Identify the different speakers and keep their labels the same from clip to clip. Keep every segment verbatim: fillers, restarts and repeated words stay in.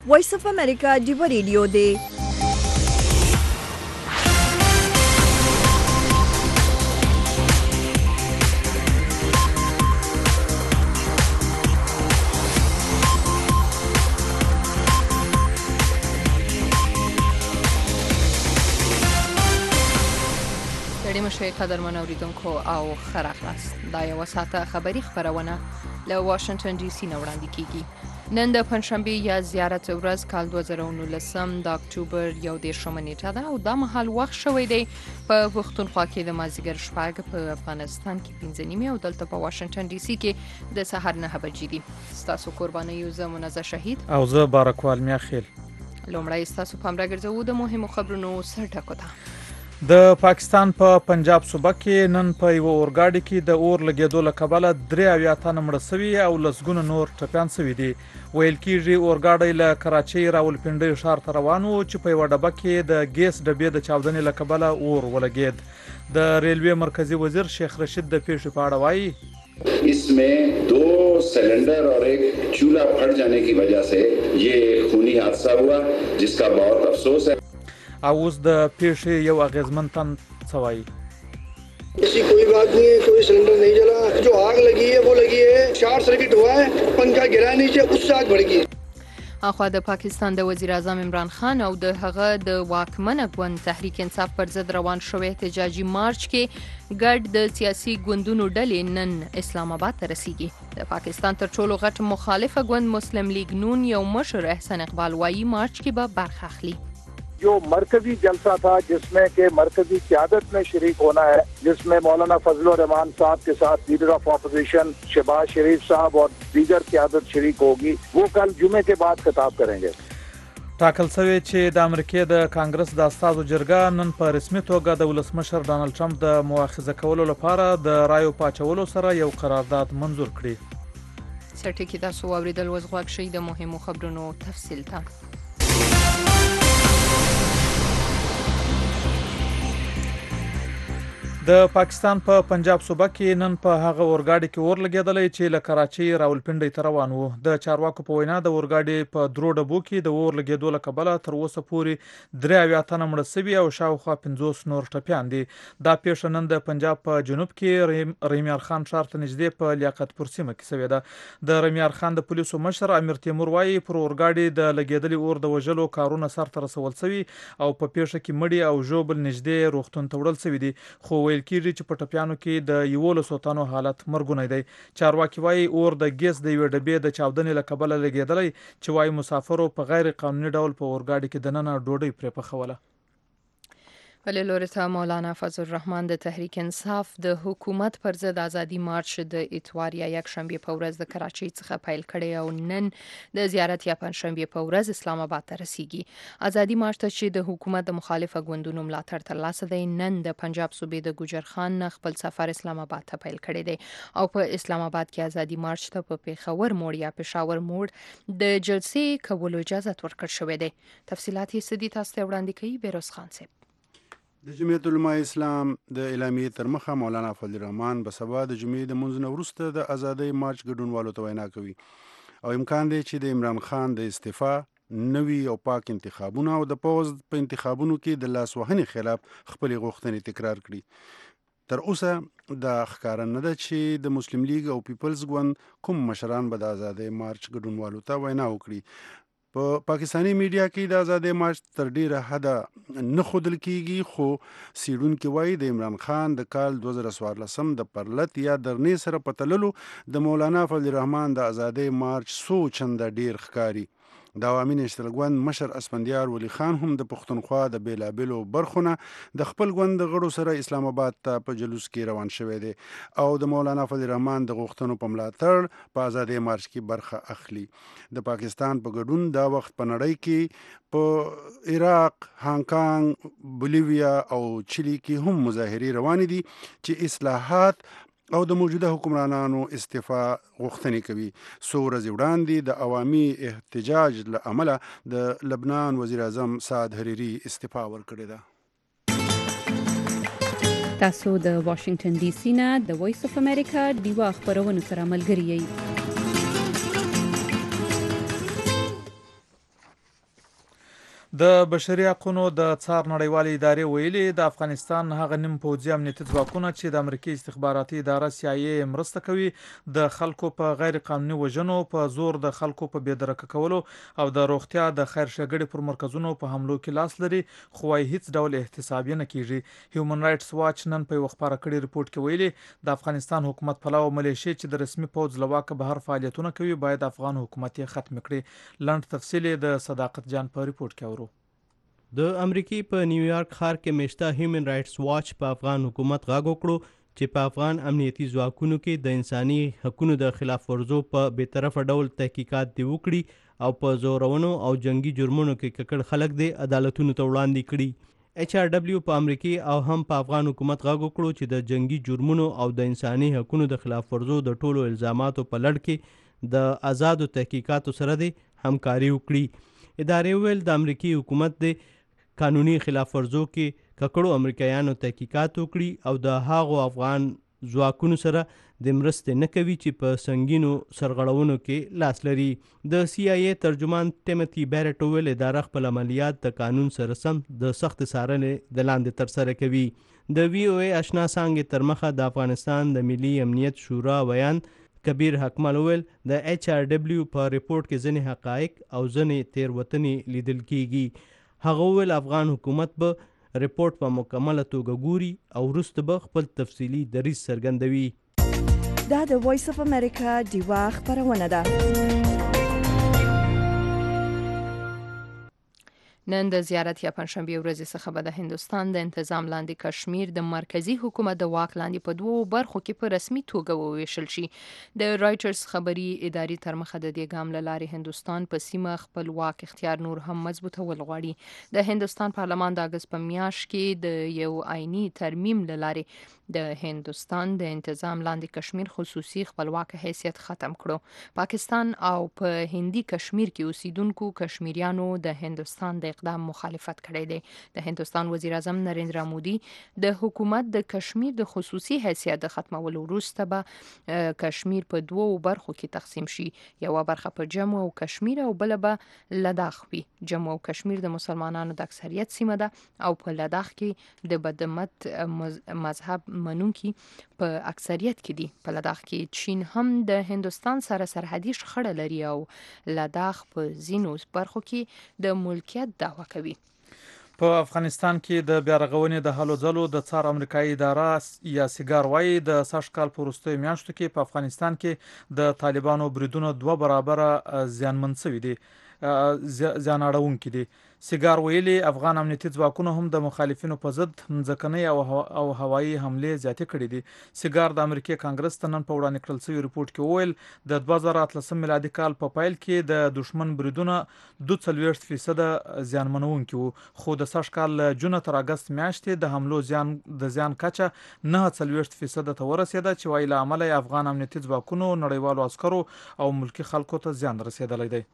Speaker 1: وایس اف امریکا ډیو ریډیو دی.
Speaker 2: ستړي مشئ قدرمن اوریدونکو او ښه راغلاست. دا یوه ساعته خبري خپرونه له واشنگټن ډي سي نه وړاندې کیږي. نن د پنجشنبې یا زیارت ورځ کال دوه زره او نولسم د اکتوبر یو دېرشمه نیټه ده او دا مهال وخت شوی دی په پښتونخوا کې د مازدیګر شپږ، په افغانستان کې پنځه نیمې او دلته په واشنګټن ډي سي کې د سهار نهه بجې دي. ستاسو قربانیو زه منزه شهید
Speaker 3: او زه بارکوال میاخیل.
Speaker 2: لومړی ستاسو پام راګرځوو د مهمو خبرونو سر ټکو ته.
Speaker 3: د پاکستان په پا پنجاب صوبه کې نن په یوه اورګاډي کې د اور لګېدو له کبله درې اویا تنه مړه سوي او لسګونه نور ټپیان سوي دي. ویل کېږي اورګاډی له کراچۍ راولپنډۍ ښار ته روان و چې په یوه ډبه کې د ګیس ډبې د چاودنې له کبله اور ولګېد. د ریلوې مرکزی وزیر شیخ رشید د پیښې په اړه وایي
Speaker 4: इसमें दो सिलेंडर और एक चूल्हा फट जाने की वजह से ये खूनी हादसा हुआ जिसका बहुत अफसोस है.
Speaker 3: او اوس د پیښې یو اغیزمن تن څه وایي.
Speaker 5: ऐसी कोई बात नहीं है, कोई सिलेंडर नहीं जला. जो आग लगी है वो लगी है, शॉर्ट सर्किट हुआ है, पंखा गिरा नीचे, उससे आग भड़की.
Speaker 2: اخوا د پاکستان د وزیر اعظم عمران خان او د هغه د واکمنه ګوند تحریک انصاف پر ضد روان شوی احتجاجي مارچ کې ګډ د سیاسي ګوندونو ډلې نن اسلام آباد ته رسیږي. د پاکستان تر ټولو غټ مخالفه ګوند مسلم لیگ نون یو مشر احسان اقبال وایي مارچ کې به برخه اخلي.
Speaker 6: जो मरकजी जलसा था जिसमें के मरकजी क़यादत में शरीक होना है, जिसमें मौलाना फजलुर रहमान साहब के साथ leader of opposition Shahbaz Sharif साहब और दीगर क़यादत शरीक होगी, वो कल जुमे के बाद खिताब करेंगे.
Speaker 3: ټاکل شوی چې د امریکې د کانګرس د استازو جرګه نن په رسمي توګه د ولسمشر ډانلډ ټرمپ د مؤاخذه کولو لپاره د رایو پاچولو سره یو قرارداد منظور کړي.
Speaker 2: سرټکی تاسو اوریدل وز غوږ شئ د مهمو خبرونو تفصیل ته.
Speaker 3: د پاکستان په پا پنجاب صوبه کې نن په هغه اورګاډي کې اور لګېدلی چې له کراچۍ راولپنډۍ ته روان و. د چارواکو په وینا د اورګاډي په درو ډبو کې د اور لګېدو له کبله تر اوسه پورې درې اویا تنه مړه سوي او شاوخوا پنځوس نور ټپیان دي. دا پیښه نن د پنجاب په جنوب کې رحیمیار خان ښار ته نږدې په لیاقت پور سیمه کې سوې ده. د رحیمیار خان د پولیسو مشر امیر تیمور وایي پر اورګاډي د لګېدلي اور د وژلو کارونه سرته رسول سوي او په پیښه کې مړي او ژوبل نږدې روغتون ته وړل سوي دي. خو ویل کېږي چې په ټپیانو کې د یولسو تنو حالت مرګونی دی. چارواکي وایي اور د ګیس د یوې ډبې د چاودنې له کبله لګېدلی چې وایي مسافرو په غیر قانوني ډول په اورګاډي کې دننه ډوډۍ پرې پخوله.
Speaker 2: بلې لوري ته مولانا فضل الرحمن د تحریک انصاف د حکومت پر ضد ازادي مارچ د اتوار یا یکشنبې په ورځ د کراچۍ څخه پیل کړی او نن د زیارت یا پنجشنبې په ورځ اسلام آباد ته رسیږي. ازادي مارچ ته چې د حکومت د مخالفه ګوندونو ملاتړ ترلاسه دی، نن د پنجاب صوبې د ګوجر خان نه خپل سفر اسلام آباد ته پیل کړی دی او په اسلام آباد کې ازادي مارچ ته په پیښور موړ یا پېښور موړ د جلسې کولو اجازه ورکړل شوې ده. تفصیلات یې سدي تاسو ته وړاندې کوي بیروز خان صاحب.
Speaker 7: د جمعیت علماء اسلام د اعلامیې تر مخه مولانا فضل الرحمن به سبا د جمعې د منځ نه وروسته د ازادۍ مارچ ګډونوالو ته وینا کوي او امکان دی چې د عمران خان د استعفا، نوي او پاک انتخابونه او د پوز په انتخابونو کې د لاسوهنې خلاف خپلې غوښتنې تکرار کړي. تر اوسه دا ښکاره نه ده چې د مسلم لیگ او پیپلز ګوند کوم مشران به د ازادۍ مارچ ګډونوالو ته وینا وکړي. په پا پاکستانی میډیا کې د ازادۍ مارچ تر ډیره حده نه ښودل کیږي، خو څیړونکي وایي د عمران خان د کال دوه زره څوارلسم د پرلت یا درنې سره په تللو د مولانا فضل الرحمن د ازادۍ مارچ څو چنده ډیر ښکاري. د عوامي نېشنل ګوند مشر اسفندیار ولی خان هم د پښتونخوا د بیلابیلو برخونه د خپل ګوند د غړو سره اسلام آباد ته په جلوس کې روان شوی دی او د مولانا فضل الرحمن د غوښتنو په ملاتړ په ازادۍ مارچ کې برخه اخلي. د پاکستان په ګډون دا وخت په نړۍ کې په عراق، هانګ کانګ، بولیویا او چیلي کې هم مظاهرې روانې دي چې اصلاحات او د موجوده حکمرانانو استعفا غوښتنې کوي. څو ورځې وړاندې د عوامي احتجاج له امله د لبنان وزیر اعظم سعد حریري استعفا ورکړې ده.
Speaker 8: تاسو د واشنگټن ډي سي نه د وایس اف امریکا ډیوا خبرونو سره ملګری یئ.
Speaker 3: د بشري حقوقو د څار نړیوالې ادارې ویلي د افغانستان هغه نیم پوځي امنیتي ځواکونه چې د امریکای استخباراتي اداره سی آی ای مرسته کوي د خلکو په غیر قانوني وژنو، په زور د خلکو په بېدرکه کولو او د روغتیا د خیر ښېګړې پر مرکزونو په حملو کې لاس لري، خو وايي هیڅ ډول احتساب یې نه کیږي. هیومن رایټس واچ نن په یو خپاره کړي ریپورت کې ویلي د افغانستان حکومت پلاو ملیشې چې د رسمي پوځ له واکه بهر فعالیتونه کوي باید افغان حکومت یې ختم کړي. لنډ تفصیل د صداقت جان په ریپورت کې اورو.
Speaker 9: د امریکای په نیویارک ښار کې مشته هیومن رایټس واچ په افغان حکومت غږ وکړو چې په افغان امنیتي ځواکونو کې د انساني حقوقو د خلاف ورزو په بیطرفه ډول تحقیقات دی وکړي او په زورونو او جنگي جرمونو کې ککړ خلک دی عدالتونو ته وړاندې کړي. ایچ آر ډبلیو په امریکای او هم په افغان حکومت غږ وکړو چې د جنگي جرمونو او د انساني حقوقو د خلاف ورزو د ټولو الزاماتو په لړ کې د آزادو تحقیقاتو سره دی همکاري وکړي. ادارې ویل د امریکای حکومت دی قانوني خلاف ورزو کې ککړو امریکایانو تحقیقات وکړي او د هاغو افغان ځواکونو سره د مرستې نه کوي چې په سنگینو سرغړونو کې لاس لري. د سی آی ای ترجمان ټیموتي بیرټ ویل اداره خپل عملیات د قانون سره سم د سخت څارنې د لاندې ترسره کوي. د وی او ای آشنا څانګې تر مخه د افغانستان د ملي امنیت شورا ویان کبیر حکمل ویل د ایچ آر ډبلیو په ریپورت کې ځینې حقایق او ځینې تېروتنې لیدل کیږي. هغه ویل افغان حکومت به ریپورت په مکمله توګه ګوري او وروسته به خپل تفصیلي دریځ څرګندوي.
Speaker 1: دا د وایس اف امریکا ډیوا خپرونه ده.
Speaker 2: نن د زیارت یا پنځشنبې ورځې څخه به د هندوستان د انتظام لاندې کشمیر د مرکزی حکومت د واک لاندې په دوو برخو کې په رسمي توګه وویشل شي. د رایټرز خبري ادارې تر مخه د دې ګام له لارې هندوستان په سیمه خپل واک اختیار نور هم مضبوطول غواړي. د هندوستان پارلمان د اګست په میاشت کې د یو آئینی ترمیم له لارې د هندوستان د انتظام لاندې کشمیر خصوصي خپلواک حیثیت ختم کړو. پاکستان او په هندي کشمیر کې اوسیدونکو کشمیریانو د هندوستان د اقدام مخالفت کړی دی. د هندوستان وزیر اعظم نریندرا مودي د حکومت د کشمیر د خصوصي حیثیت د ختمولو وروسته به کشمیر په دوو برخو کې تقسیم شي. یوه برخه په جمو او کشمیر او بله به لداخ وي. جمو او کشمیر د مسلمانانو د اکثریت سیمه ده او په لداخ کې د بدمت مذهب منونکي په اکثریت کې دي. په لداخ کې چین هم د هندوستان سره سرحدي شخړه لري او لداخ په ځینو برخو کې د ملکیت دعوه کوي.
Speaker 3: په افغانستان کې د بیارغونې د هلو ځلو د څار امریکایي اداره یا سیګار وایي د سږ کال په وروستیو میاشتو کې په افغانستان کې د طالبانو بریدونه دوه برابره زیانمن شوي دي زیان اړونکي دي. سیګار ویلي افغان امنیتي ځواکونو هم د مخالفینو په ضد ځمکنۍ او هوایي حملې زیاتې کړې دي. سیګار د امریکای کانګرس ته نن په وړاندې کړل شوي ریپورت کې وویل د دوه زره اتلسم میلادي کال په پیل کې د دښمن بریدونه دوه څلوېښت فیصده زیانمنونکي وو، خو د سږ کال له جونه تر اګست میاشتې د حملو زیان د زیان کچه نهه څلوېښت فیصده ته ورسېده چې وایي له امله یې افغان امنیتي ځواکونو نړیوالو عسکرو او ملکي خلکو ته زیان رسېدلی دی.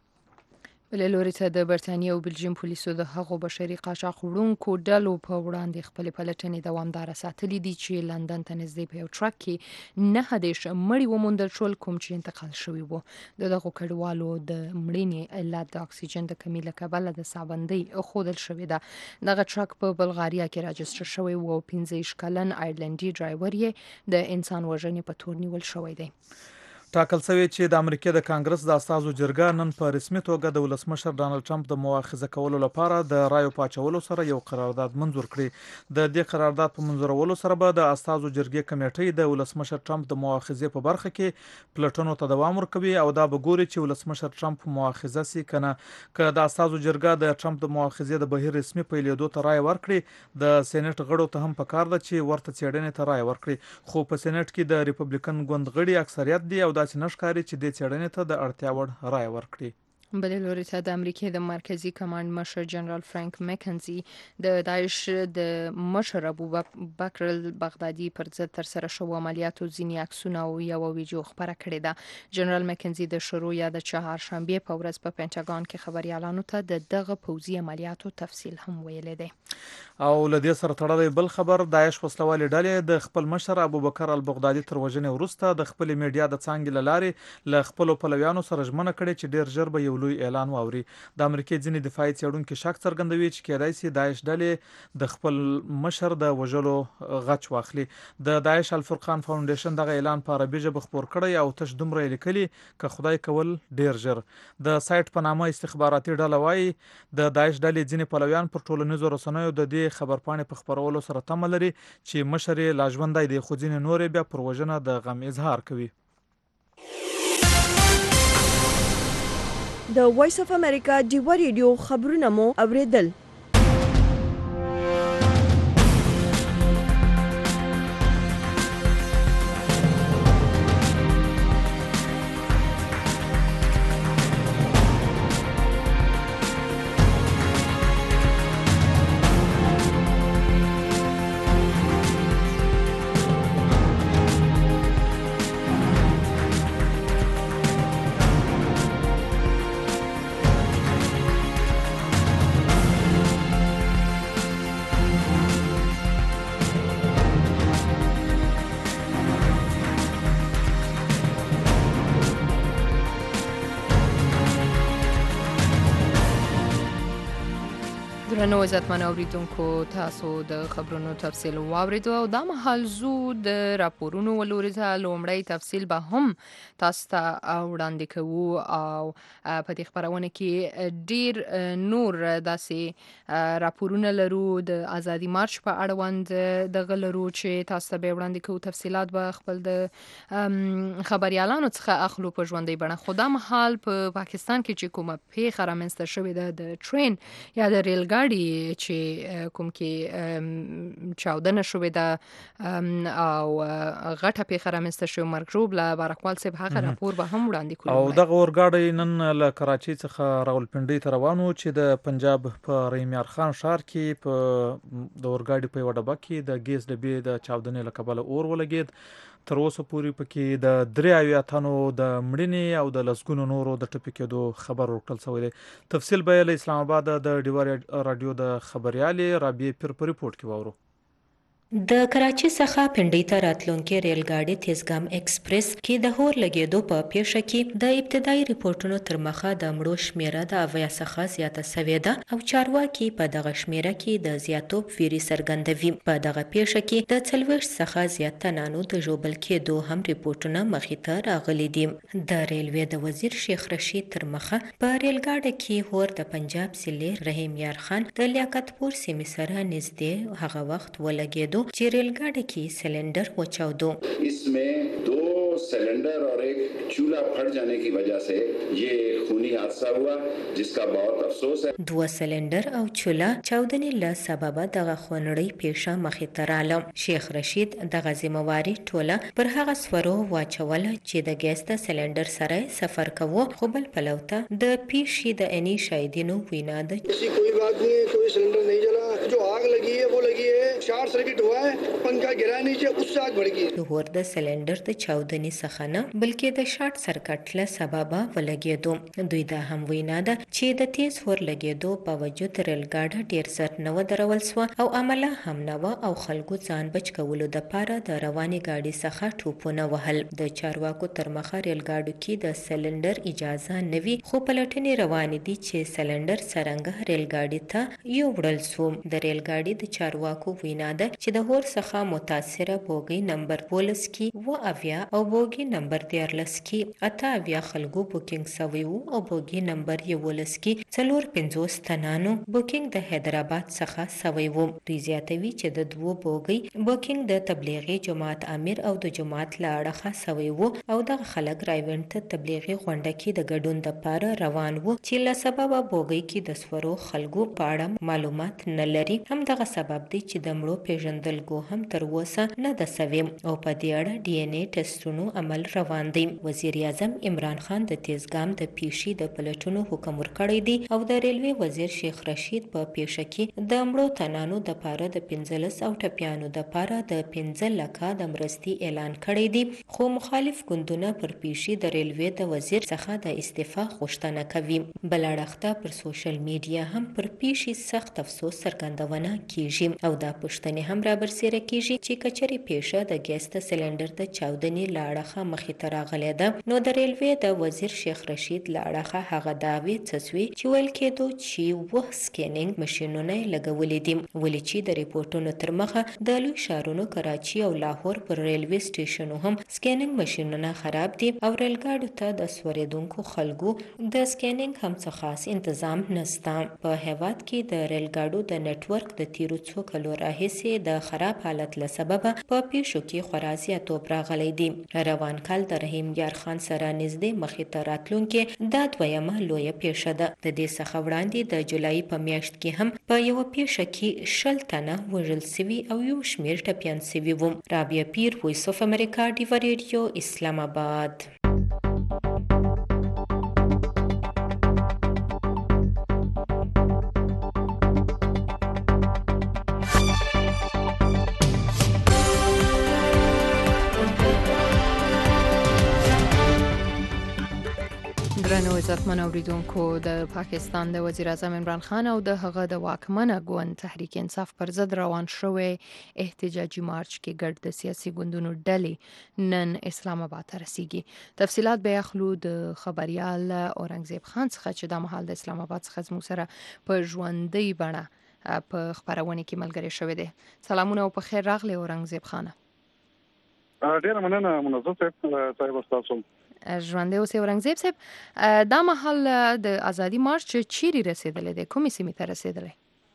Speaker 2: بلې لوري ته د برټانیې او بلجیم پولیسو د هغو بشري قاچاق وړونکو ډلو په وړاندې خپلې پلټنې دوامداره ساتلې دي چې لندن ته نږدې په یو ټرک کې نهه دېرش مړي وموندل شول کوم چې انتقال شوي وو. د دغو کډوالو د مړینې علت د اکسیجن د کمۍ له کبله د سابندۍ ښودل شوې ده. دغه ټرک په بلغاریا کې راجستر شوی و او پنځه ویشت کلن آیرلنډي ډرایور یې د انسان وژنې په تور نیول شوی دی.
Speaker 3: ټاکل شوی چې د امریکا د کانګرس د استازو جرګه نن په رسمي توګه د ولسمشر ډانلډ ټرمپ د مؤاخذه کولو لپاره د رایو پاچولو سره یو قرارداد منظور کړي. د دې قرارداد په منظورولو سره به د استازو جرګې کمیټې د ولسمشر ټرمپ د مؤاخذې په برخه کې پلټنو ته دوام ورکوي او دا به ګوري چې ولسمشر ټرمپ مؤاخذه سي کنه. که د استازو جرګه د ټرمپ د مؤاخذې د بهیر رسمي پیلېدو ته رای ورکړي د سېنات غړو ته هم پکار ده چې ورته څېړنې ته رای ورکړي، خو په سېنات کې د ریپبلیکن ګوند غړي اکثریت دي او دا چې نشکاري چې د څېړنې ته د اړتیا وړ رای ورکړي.
Speaker 2: بلې لوري ته د امریکای د مرکزی کمانډ مشر جنرال فرانک مکنزي د داعش د مشر ابو بکر البغدادي پر ضد تر سره شو عملیاتو ځینې عکسونه او یو ویډیو خبره کړې ده. جنرال مکنزي د شروع یا د چهارشنبه په ورځ په پینټاګون کې خبريالانو ته د دغه پوځي عملیاتو تفصیل هم ویل دي.
Speaker 3: او لدې سره تړلې بل خبر داعش وسلوالې ډلې د خپل مشر ابو بکر البغدادي تر وژنې وروسته د خپل میډیا د څانګې لارې ل خپل پلویانو سره ژمنه کړې چې ډیر ژر به یو لوی اعلان واوري. د امریکای ځینې دفاعي څېړونکي شک څرګندوي چې کېدای شي داعش ډلې د خپل مشر د وژلو غچ واخلي. د داعش الفرقان فاونډیشن دغه اعلان په عربي ژبه خپور کړی او تش دومره لیکلي که خدای کول ډیر ژر. د سایت په نامه استخباراتي ډله وایي د داعش ډلې ځینې پلویان پر ټولنیزو رسنیو د دې خبرپاڼې په خپرولو سره تمه لري چې مشر یې لا ژوندی دی، خو ځینې نور بیا پر وژنه د غم اظهار کوي.
Speaker 1: د وایس اف امریکا ډیوا ریډیو خبرونه مو اوریدل.
Speaker 2: درنو عزتمن اوریدونکو، تاسو د خبرونو تفصیل واوریدو او دا مهال زو د راپورونو ولوري ته لومړی تفصیل به هم تاسو ته وړاندې کوو او په دې خبرونه کې ډیر نور داسې راپورونه لرو. د ازادي مارچ په اړوند دغه لرو چې تاسو ته به وړاندې کوو. تفصیلات به خپل د خبريالانو څخه اخلو په ژوندۍ بڼه. خو دا مهال په پاکستان کې چې کومه پیښه رامنځته شوې ده د ټرین یا د ریل ګاډي چې کوم کې چاودنه شوې ده او غټه پیښه رامنځته شوې مرګ ژوبله بارکوال صاحب هغه راپور به هم وړاندې کړو.
Speaker 3: او دغه اورګاډی نن له کراچۍ څخه راولپنډۍ ته روان و چې د پنجاب په رحیمیار خان ښار کې په د اورګاډي په یوه ډبه کې د ګیس ډبې د چاودنې له کبله اور ولګېد. تر اوسه پورې پکې د درې اویا تنو د مړینې او د لسګونو نورو د ټپي کېدو خبر ورکړل شوی دی. تفصیل به یې له اسلام آباد د ډیوا راډیو د خبريالې رابعې پیر په ریپورت کې واورو.
Speaker 10: د کراچۍ څخه پنډۍ ته راتلونکې ریل ګاډي تیزګام ایکسپریس کې د اور لګېدو په پیښه کې د ابتدایي ریپورتونو تر مخه د مړو شمیره د اویا څخه زیاته سوې ده او چارواکي په دغه شمیره کې د زیاتوب ویري څرګندوي. په دغه پیښه کې د څلوېښت څخه زیات تنانو د ژوبل کېدو هم ریپورتونه مخې ته راغلي دي. د ریلوې د وزیر شیخ رشید تر مخه په ریل ګاډي کې اور د پنجاب ضلع رحیمیار خان د لیاقت پور سیمې سره نږدې هغه وخت ولګېدو چې ریل ګاډي کې سلنډر وچاودو.
Speaker 4: इसमें दो सिलेंडर और एक चूल्हा फट जाने की वजह से ये खूनी हादसा हुआ जिसका बहुत अफसोस है.
Speaker 10: دوه سلنډر او چوله چاودنې له سببه دغه خونړۍ پیښه مخې ته راغله. شیخ رشید دغه ذمہواري ټوله پر هغه سورو واچوله چې د ګیس د سلنډر سره سفر کوو، خو بل پلو ته د پیښې د عیني شاهدینو وینا ده.
Speaker 5: ऐसी कोई बात नहीं है, कोई सिलेंडर नहीं जला. जो आग लगी है वो लगी है शॉर्ट सर्किट हुआ है, पंखा गिरा नीचे, उससे आग भड़की है.
Speaker 10: اور د سلنډر د چاودنې څخه نه بلکې د شارټ سرکټ له سببه ولګېدو. دوی دا هم وینا ده چې د تیز اور لګېدو باوجود ریل ګاډي ډیر زر نه ودرول سوه او عمله هم نه وه او خلکو ځان بچ کولو دپاره د روانې ګاډي څخه ټوپونه وهل. د چارواکو تر مخه ریل ګاډو کې د سلنډر اجازه نه وي، خو پلټنې روانې دي چې سلنډر څرنګه ریل ګاډي ته یوړل سو. د ریل ګاډي د چارواکو وینا ده چې د اور څخه متاثره بوګي نمبر پولس کې و اویا او بوګي نمبر دیارلس کې اته اویا خلکو بوکینګ سوی وو او بوګي نمبر یولس کې څلور پنځوس تنانو بوکینګ د حیدرآباد څخه سوی وو. دوی زیاتوي چې د دوو بوګي بوکینګ د تبلیغي جماعت امیر او د جماعت له اړخه سوی وو او دغه خلک رایونډ ته تبلیغي غونډه کې د ګډون دپاره روان وو چې له سببه بوګي کې د سورو خلکو په اړه معلومات نه لري. هم دغه سبب دی چې د مړو پیژندلګو هم تر اوسه نه ده سوې او په دې اړه ډي ان اے ټسټونو عمل روان دی. وزیر اعظم عمران خان د تیزګام د پیښې د پلټنو حکم ورکړی دی او د ریلوې وزیر شیخ رشید په پیښه کې د مړو تنانو دپاره د پنځلس او ټپیانو دپاره د پنځه لکه د مرستې اعلان کړی دی. خو مخالف ګوندونه پر پیښې د ریلوې د وزیر څخه د استعفا غوښتنه کوي. بل اړخ ته پر سوشل میډیا هم پر پیښې سخت افسوس څرګندونه کیږي او دا په پوښتنې هم را برسېره کیږي چې کچري پیښه د ګیس د سلندر د چاودنې لاړخه مخې ته راغلې ده نو د ریلوي د وزیر شیخ رشید لاړخه هغه داوی څسوي چې ویل کېدو چې وه سکینینګ ماشینونه لګولې دي ولې چې د ریپورتونو تر مخه د لوی ښارونو کراچي او لاهور پر ریلوي سټیشنو هم سکینینګ ماشینونه خراب دي او ریلګاډو ته د سوریدونکو خلکو د سکینینګ هم څه خاص تنظیم نشته په هیواد کې د ریلګاډو د نتورک د تیرو څو کلو راهیسې د خراب حالت له سببه په پیښو کې خورا زیاتوب راغلی دی روان کال د رحیم یار خان سره نږدې مخې ته راتلونکې دا دویمه لویه پیښه ده د دې څخه وړاندې د جولای په میاشت کې هم په یوه پیښه کې شل تنه وژل سوي او یو شمېر ټپیان سوي وو رابعه پیر وایس اف امریکا ډیوا ریډیو اسلام آباد
Speaker 2: درنو عزتمن اوریدونکو د پاکستان د وزیر اعظم عمران خان او د هغه د واکمنه ګوند تحریک انصاف پر ضد روان شوی احتجاجي مارچ کې ګډ د سیاسي ګوندونو ډلې نن اسلام آباد ته رسیږي تفصيلات به اخلو د خبريال اورنګزیب خان څخه چې د محل د اسلام آباد څخه زموږ سره په ژوندۍ بڼه په خبرونه کې ملګری شوی دی سلامونه او په خیر راغلی اورنګزیب خان
Speaker 11: ډیر مننه منظم صاحب تاسو
Speaker 2: ژوندې اوسې اورنګزیب صاحب دا محل د ازادي مارچ چیرې رسیدلې ده کومې سیمې ته رسیدلې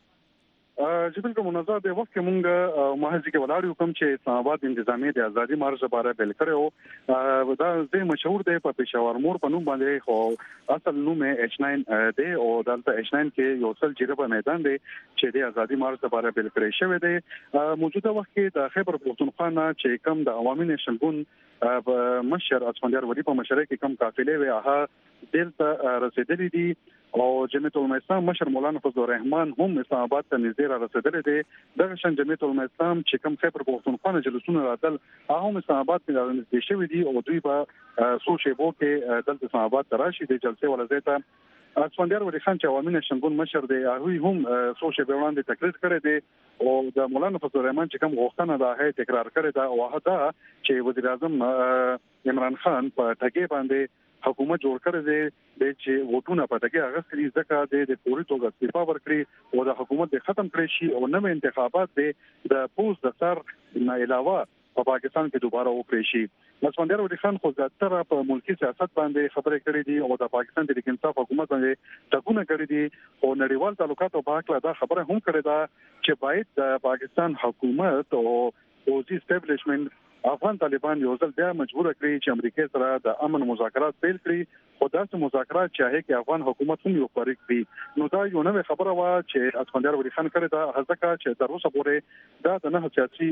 Speaker 11: چې بالکل منظم د وخت کې مونږ محافظه کې ولاړ کوم چې اسلام آباد انتظامی د ازادي مارچ لپاره بل کړو دا د مشهور دی په پېښور مور په نوم باندې خو اصل نوم ایچ ناین دی او دلته ایچ ناین کې یو څل جریبه میدان دی چې د ازادي مارچ لپاره بل کړی شوی دی موجوده وخت کې د خیبر پختونخوا نه چې کم د عوامي نشن ګوند مشر اسفندیار ولی په مشره کې کم قافلې وي هغه دلته رسیدلې دي او جمعیت العلماء اسلام مشر مولانا فضل الرحمن هم اسلام آباد ته نږدې را رسیدلې دي دغه شان جمعیت العلماء اسلام چې کم خیبر پختونخوا نه جلوسونه راتل هغه هم اسلام آباد ته نږدې شوي دي او دوی په سو شیبو کې دلته اسلام آباد ته راشي د جلسې ولزیته اسفندیار ولی خان چې عوامي نشنګون مشر دی هغه هم سو شیبو وړاندې تقریر کړی دی او د مولانا فضل الرحمن چې کوم غوښتنه ده هغه تکرار کړی دا او هغه چې وزیر اعظم عمران خان په ټاګي باندې حکومت جوړ کړی دی د چې وټونه په ټاګي هغه سری ځکه د پوری توګه استعفا ورکړي او د حکومت د ختم کړی شي او نوې انتخابات د پوز د سر نه علاوه په پاکستان کې دوباره وکړي شي اسفندیار ولی خان خو زیاتره په ملکی سیاست باندې خبرې کړې دي او د پاکستان د انصاف حکومت باندې ټاګونه کړې دي او نړیوال تعلقاتو په اړه دا خبره هم کړې ده چې باید د پاکستان حکومت او اوزي اسټابلیشمنت افغان طالبان یو ځل بیا مجبور کړی چې امریکا سره د امن مذاکرات پیل کړي خو داسې مذاکرات چې هغه افغان حکومت هم یو فریق دی نو دا یو نوې خبره وا چې اسفندیار ولی خان کړی دا ځکه چې تر اوسه پورې دا د نه سیاسي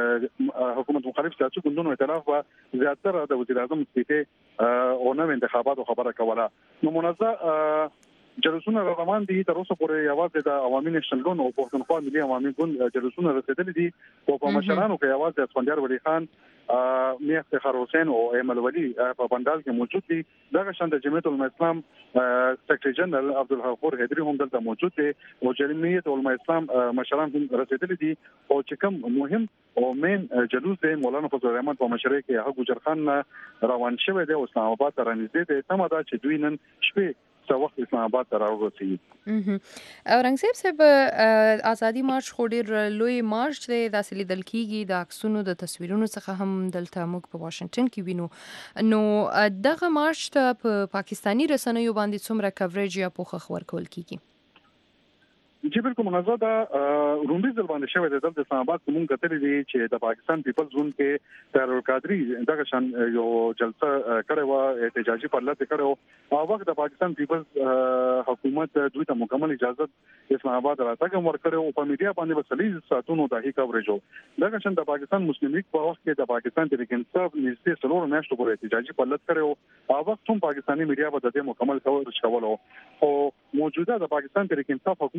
Speaker 11: حکومت مخالف سیاسي ګوندونو ائتلاف وا زیاتره د وزیر اعظم استعفا او نوې انتخاباتو خبره کوله نو منظم جلسونه روان دي تر اوسه پورې یوازې د عوامي نشن ګوند او پښتونخوا ملي عوامي ګوند جلسونه رسیدلي دي او په مشرانو کې یوازې اسفندیار ولی خان میا افتخار حسین او ایمل ولی په بندال کې موجود دي دغه شان د جمعیت العلماء اسلام سیکریټری جنرال عبدالغفور حیدری هم دلته موجود دي او جمعیت العلماء اسلام مشران هم رسیدلي دي او چې کوم مهم او مین جلوس دی مولانا فضل الرحمن په مشرۍ کې هغه ګوجر خان روان شوی دی او اسلام آباد ته رانږدې دی سمه ده چې دوی نن شپې څو وخت اسلام آباد ته راوځي
Speaker 2: اورنګزیب صاحب ازادي مارچ خو ډیر لوی مارچ دی د اصلي دل کېږي د عکسونو د تصویرونو څخه هم دلته موږ په واشنگټن کې وینو نو دغه مارچ ته په پاکستانی رسنیو باندې څومره کوریج یا پوښښ ورکول کیږي
Speaker 11: جی بالکل منظم دا رومبي ځل باندې شوی د دلته اسلام آباد کوم کتلې دي چې د پاکستان پیپلز زون کې تر قادری دغه شان یو جلسه کړو و احتجاجي فعالیت کړو او وخت د پاکستان پیپلز حکومت دوی ته مکمل اجازه اسلام آباد راځم ورکړو په میډیا باندې وسلې ساتونو د هی کوریجو دغه شان د پاکستان مسلم لیگ په وخت کې د پاکستان تحریک انصاف نږدې څلور میاشتو پورې احتجاجي فعالیت کړو او وخت هم پاکستانی میډیا په دې مکمل کوریج کولو او موجوده د پاکستان تحریک انصاف حکومت بیا بیا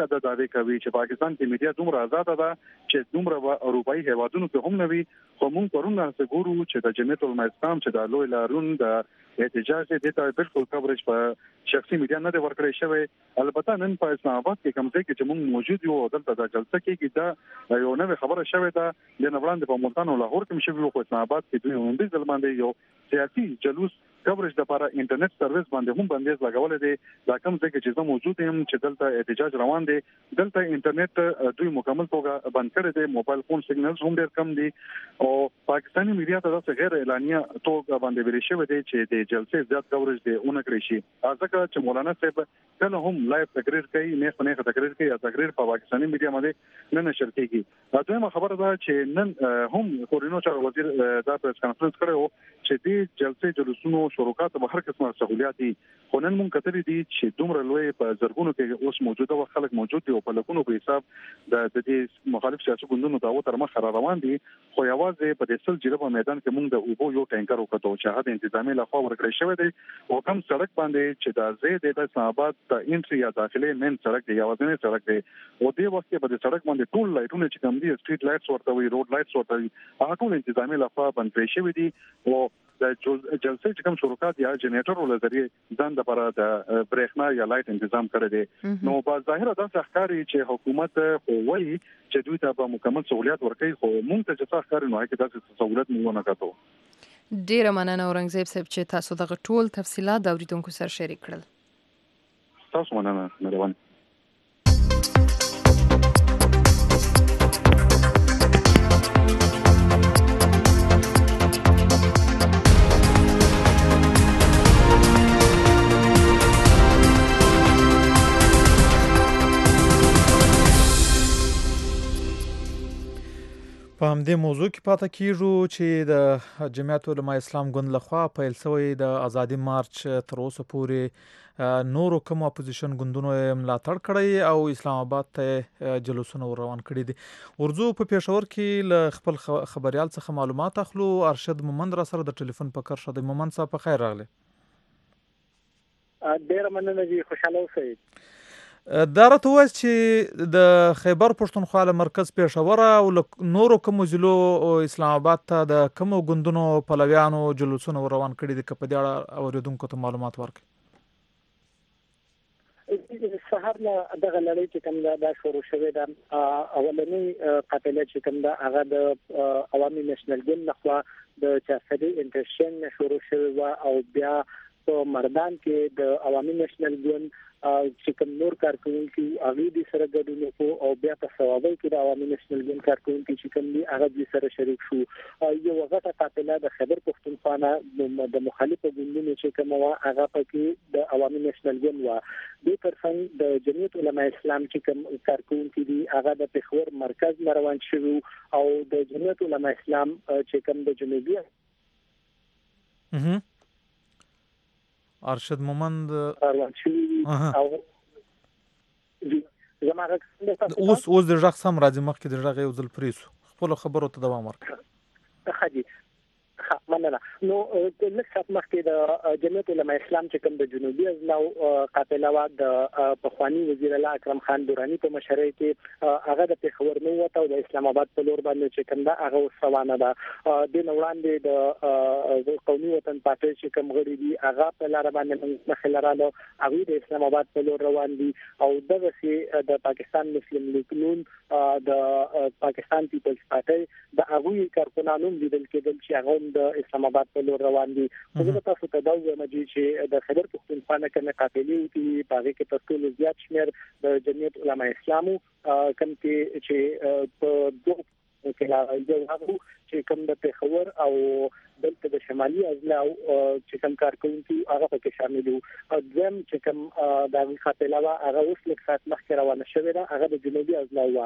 Speaker 11: میډیا د دعوی کوي چې پاکستان کې میډیا دومره آزاد ده چې دومره اروپאי هیوادونو کې هم نه وي. خو موږ پرونه څه ګورو چې د جمعیت العلماء اسلام چې د لوی لارون د احتجاج د ته بالکل کوریج په شخصي میډیا نه دی ورکړی شوی. البته نن په اسلام آباد کې کوم ځای کې چې موږ موجود یو دلته د جلسه کې دا یو نوې خبره شوې ده د نوړاندې په ملتان او لاهور کې شوی په اسلام آباد کې دوی هم د ځلماندې یو سیاسي جلوس کوریج د لپاره انټرنیټ سرویس باندې هم بندیز لګولې دي. دا کوم ځای کې چې زه موجود یم چې دلته احتجاج روان دي دلته انټرنیټ دوی مکمل توګه بند کړی دی. موبایل فون سیګنلز هم ډېر کم دي او پاکستاني میډیا ته د غیر اعلانیه توګه باندې ویل شوی دی چې د جلسې زیات کوریج دی اون کړی شي. ځکه چې مولانا صاحب کله هم لایو تقریر کوي نه خو نه تقریر کوي یا تقریر په پاکستاني میډیا باندې نه نشر کیږي. دا خبره ده چې نن هم کورینو چارو وزیر دا پریس کانفرنس کړو چې د جلسې جلوسونو شروکات به هر قسمه سہولیات دي. خو نن مونږ کتلې دي چې دومره لوی په زرګونو کې اوس موجوده و خلک موجود دي او په لکونو په حساب د دې مخالف سیاسي ګوندونو داو تر مخ روان دي. خو یوازې په دې سل جریبه په میدان کې مونږ د اوبو یو ټانکر وکړو چې هغه انتظامی لخوا ورکړی شوی دی او کوم سړک باندې چې د زید د اسلام آباد ته انټری یا داخلي مین سړک دی یوازې سړک دی او دې وخت کې په دې سړک باندې ټول لایټونه چې کوم دي سټریټ لایټس ورته وي روډ لایټس ورته وي هغه ټول انتظامی لخوا بند کړی شوی دي او د جلسې چې کوم شروکات یا جنریټر ول ذریعہ ځان د لپاره د برېښنا یا لایټ تنظیم کړی دی. نو په ظاهر دا ښکاري چې حکومت وایي چې دوی ته به مکمل سہولیت ورکړي خو موږ ته چې ښکاري نو هغه داسې سہولیت موږ نه کاټو.
Speaker 2: ډیره مننه اورنګزیب صاحب چې تاسو دغه ټول تفصيلات د اوریدونکو سره شریک کړل.
Speaker 11: تاسو مننه مهرباني.
Speaker 3: په همدې موضوع کې پاتې کیږو چې د جمعیت العلماء اسلام ګوند لخوا پیل شوی د ازادي مارچ تر اوسه پورې نورو کوم اپوزیشن ګوندونو ملاتړ کړی او اسلام آباد ته جلوسونه روان کړي دي. ورځو په پېښور کې له خپل خبريال څخه معلومات اخلو. ارشد مومند را سره د ټلیفون په کار شد. مومند صاحب په خیر راغلی.
Speaker 12: ډیر مننه جی خوشاله اوسئ.
Speaker 3: دا راته وایي چې د خیبر پښتونخوا له مرکز پېښور او نورو کومو ضلعو اسلام آباد ته د کومو ګوندونو پلویانو جلوسونه روان کړي دي که په دې اړه اورېدونکو ته معلومات ورکړي.
Speaker 12: سهار نه دغه لړۍ چې کوم دا شروع شوې ده اولنۍ قافله چې کوم دا هغه د عوامي نېشنل ګوند لخوا د چارسدي انټرشن شروع شوې او بیا په مردان کې د عوامي نېشنل ګوند چې کوم نور کارکونکي هغه دي سره ګډون وکړو او بیا په ثوابي کې د عوامي نېشنل ګوند کارکونکي چې کوم دي هغه دي سره شریک شو. یو غټه قافله د خیبر پښتونخوا نه د مخالفو ګوندونو چې کوم هغه پکې د عوامي نېشنل ګوند و د ترڅنګ د جمعیت العلماء اسلام چې کوم کارکونکي دي هغه د پېښور مرکز روان شوی او د جمعیت العلماء اسلام چې کوم د جنوبي
Speaker 3: ارشد مومند
Speaker 12: روان شوی او زموږ
Speaker 3: اوس اوس د ژغ سم راځي مخکې د ژغ یو ځل پریسو خپل خبرو ته دوام ورکړه.
Speaker 12: خدي مننه. نو د لکه مخکې د جمعیت العلماء اسلام چې کوم د جنوبي ازلاو قافله وا د پخوانی وزیر الله اکرم خان دورانی په مشرۍ کې هغه د پېښور نو وته او د اسلام آباد په لور باندې چې کوم دا هغه روانه ده. د نوړاندې د قومي وطن پارټي چې کوم غړي دي هغه په لار باندې مخلراله هغه د اسلام آباد په لور روان دي او دغه سي د پاکستان مسلم لیگ نون د پاکستان پیپلز پارټي د هغه کارکونانو لیدل کېدل چې هغه د اسلام آباد په لور روان دي. زه تاسو ته دا وایم چې د خیبر پښتونخوا نه کومه قافلې دي هغه کې تر ټولو زیات شمېر د جمعیت علماء اسلامو کوم چې په دوه کې لا یو هغه چې کوم د پېښور او دلته د شمالي ازلاو چې کوم کارکونکي هغه پکې شامل دي. ځم چې کوم د قافله هغه اوس لږ سات مخکې روانه شوې ده هغه د جنوبي ازلاو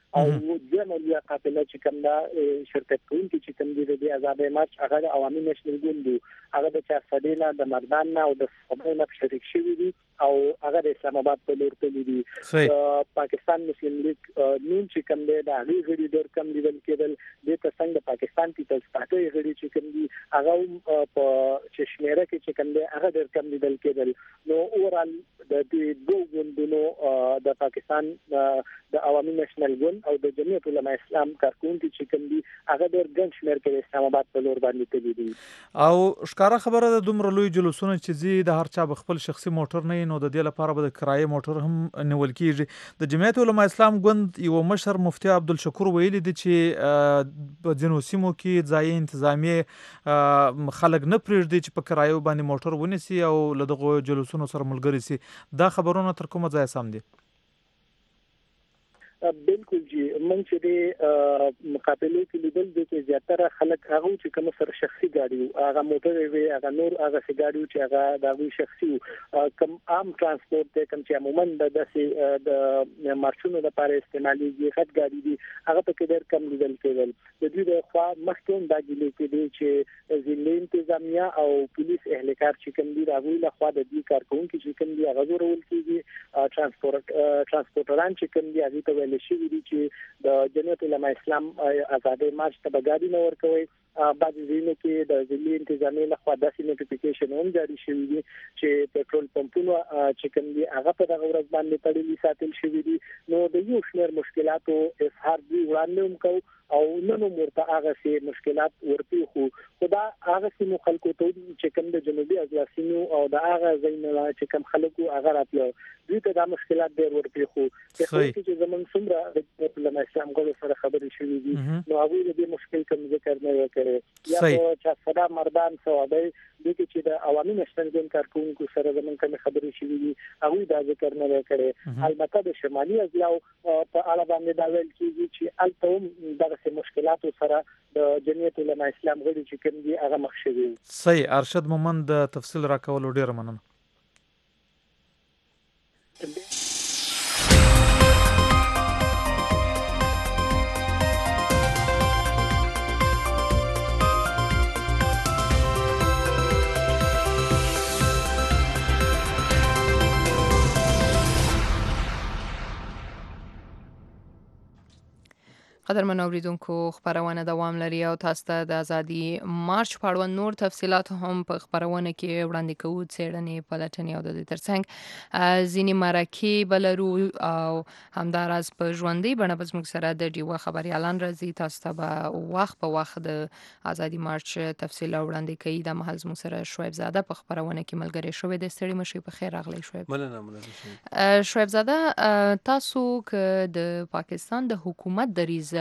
Speaker 12: او د ملي قافله چې کوم دا شرکت کوونکي چې کوم دي د آزادۍ مارچ هغه د عوامي نېشنل ګوند دي هغه د چا صدینا د مردان او د صوبې نه شریک شوی دي او هغه د اسلام آباد په لور تللی دي پاکستان مسلم لیگ نون چې کوم دی د هغه غړي ډېر کم لیدل کېدل د څنګه د پاکستان پیپلز پارټي غړي چې کوم دي هغه په چشمېره کې چې کوم دی هغه ډېر کم لیدل کېدل نو اورال د دې دوه ګوندونو د پاکستان د عوامي نېشنل ګوند او د جمعیت علماء اسلام کارکونکي چې کوم دي هغه ډېر ګڼ شمېر کې اسلام آباد په لور باندې تللی دي
Speaker 3: او ښکارا خبره ده دومره لوی جلوسونه چې زی د هر چا خپل شخصي موټر نه نو د دې لپاره به د کرایه موټر هم نیول کیږي د جمعیت علماء اسلام ګوند یو مشر مفتی عبدالشکور ویلي دي چې په ځینو سیمو کې ځای انتظامی خلک نه پرېږدي چې په کرایه باندې موټر ونیسي او له دغه جلوسونو سره ملګری سي دا خبرونه تر کومه ځای سم دي
Speaker 12: بالکل جی من چې د مقابله کې لیدل دي چې زیاتره خلک هغه چې کوم سره شخصي ګاډي هغه موټر وي هغه نور هغه سي ګاډي چې هغه د شخصي کم عام ترانسپورت ته کوم چې عموما د داسې د مارشونو لپاره استعماليږي خد ګاډي دي هغه په کې ډېر کم لیدل کېدل د دې د خوا مخکې دا ګلې کې دي چې ځینې انتظامیه او پولیس اهلکار چې کوم دي راغلي له خوا د دې کارکونکو چې کوم دي هغه ضرورت کیږي ترانسپورت ترانسپورټران چې کوم دي هغه ته شي دي چې د جمعیت علماء اسلام آزادۍ مارچ ته بغاډي نه ورکوي بعض ځینو کې د ځلي انتظامی له خوا داسې نوټیفیکیشن هم جاری شوی دي چې پېټرول پمپونو چې کوم دي هغه په دغه ورځ باندې تړلي ساتل شوی دي نو د یو شمېر مشکلاتو اظهار دی وړاندې هم کوو او نن مرته هغه سي مشکلات ورته خو خدا هغه سي خلکو ته چې کوم د جنوبي ازلاسینو او د هغه زینلا چې کوم خلکو هغه راتلو دوی ته دا مشکلات ډېر ورته خو چې زمون څومره د علماء اسلام غو سره خبرې شوې دي نو هغه د مشکل کوم ذکر نه وکړي یا چې صدا مردان سوابي د چې د عوامي نېشنل ګوند کارکونکو سره زمون کوم خبرې شوې دي هغه دا ذکر نه وکړي البته د شمالي ازلاو په اړه باندې دا ویل کیږي چې البته دغه مشکلات سره د جمعیت علماء اسلام غړي چې کوم دي هغه مخ شوي
Speaker 3: صحیح ارشد مومند د تفصیل راکولو ډیر مننه
Speaker 2: قدرمن اوریدونکو خبرونه دوام لري او تاسو ته د ازادي مارچ په اړه نور تفصيلات هم په خبرونه کې وړاندې کوو څېړنې پلټنې او د دې ترڅنګ ځینې مرکې بلرو او همداراز په ژوندۍ بڼه په موږ سره د ډیوه خبريالان راځي تاسو ته به وخت په وخت د ازادي مارچ تفصیل وړاندې کوي د محل موږ سره شعیب زاده په خبرونه کې ملګری شوی د ستړي مشي په خیر راغلی شعیب
Speaker 13: مننه مننه
Speaker 2: شعیب زاده تاسو ک د پاکستان د حکومت دریزه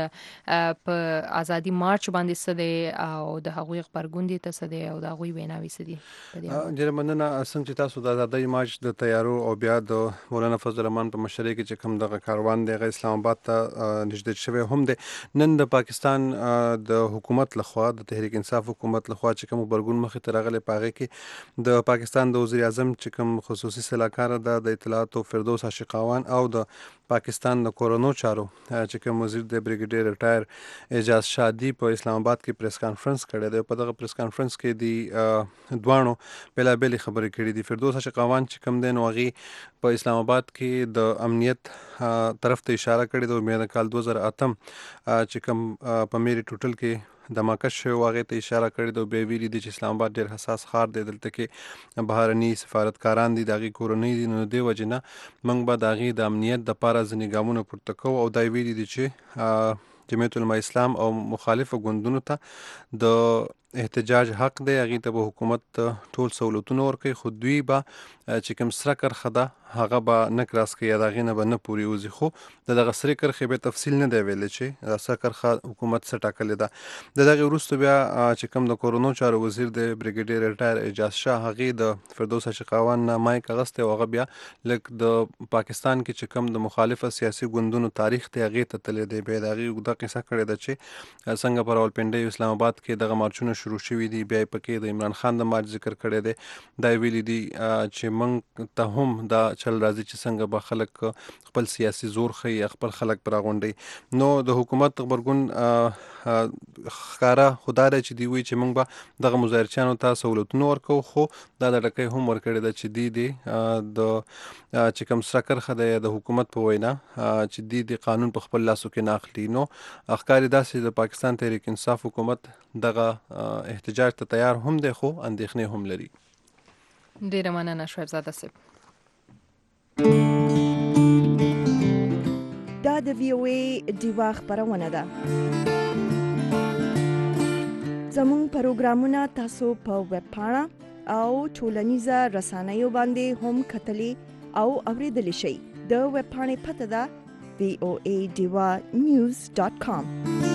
Speaker 2: په ازادي مارچ باندې سده او د هغوی خبرګون دي ته سده او د هغوی ویناوي سدي
Speaker 13: ډیر مننه څنګه چې تاسو د ازادي مارچ د تیارو او بیا د مولانا فضل الرحمن په مشرۍ کې چې کوم دغه کاروان دی اسلام آباد ته نږدې شوی هم دی نن د پاکستان د حکومت لخوا د تحریک انصاف حکومت لخوا چې کوم خبرګون مخې ته راغلی پاغه کې د پاکستان د وزیر اعظم چې کوم خصوصي سلاکار د اطلاعات او فردوس عاشقاوان او د پاکستان د کورونو چارو چې کوم وزیر د بریګیډیر ریټایر اعجاز شادي په اسلام آباد کې پریس کانفرنس کړی دی په دغه پریس کانفرنس کې دی دوانو بلا بلی خبرې کړې دي فردوس عاشقاوان چې کوم دین وغي په اسلام آباد کې د امنیت طرف ته اشاره کړې ده مې د کال دوه زره اته چې کوم په میری ټوټل کې دماکش شو واغې ته اشاره کړې ده به ویلي دي چې اسلام آباد ډېر حساس ښار دی دلته کې بهرني سفارتکاران دي دغه کورنۍ دي نو دی وجنه موږ به دغه د امنیت د پاره ځنې ګامونه پورته کوو او دا ویلي دي چې جمعیت علماء اسلام او مخالفو ګوندونو ته د احتجاج حق دی هغه ته به حکومت ټول سہولتونه ورکوي خو دوی به چې کوم سره کرخه ده هغه به نه کراس کوي دغه نه به نه پوری وځي خو دغه سره کرخه به تفصیل نه دی ویل چې سره کرخه حکومت څخه ټاکل ده دغه وروسته بیا چې کوم د کورونو چارو وزیر د بریګیډیر ریټایر اعجاز شاه هغه د فردوس عاشقاوان نه مایک اغسته او هغه بیا لک د پاکستان کې چې کوم د مخالفه سیاسي ګوندونو تاریخ ته هغه ته تل دی به دغه د قصه کړی ده چې څنګه پر اولپنډي اسلام آباد کې دغه مارچونه شروع شوي دي بیا پکې د عمران خان د مارچ ذکر کړی دی دا ویلي دي چې موږ ته هم دا چل راځي چې څنګه به خلک خپل سیاسي زور ښیي خپل خلک پر راغونډي نو د حکومت غبرګون ښکارا خدای دی چې دی وی چې موږ به دغه مظاهرچیانو ته سہولتونه ورکو خو دا د ډکې هم ورکړی ده چې دی دی د چې کوم سره کرخه د حکومت په وینا چې دی د قانون په خپل لاسو کې ناخلي نو ښکاري داسې د پاکستان تحریک انصاف حکومت دغه احتجاج ته تیار هم دی خو اندېښنې هم لري.
Speaker 2: ډیره مننه شهرزاده صاحب.
Speaker 1: دا د وی او ای ډیوا خبرونه ده. زموږ پروګرامونه تاسو په ویب پاڼه او ټولنیزه رسنیو باندې هم کتلی او اوریدلی شئ. د ویب پاڼې پته ده وی او ای ډیوا نیوز ډاټ کام.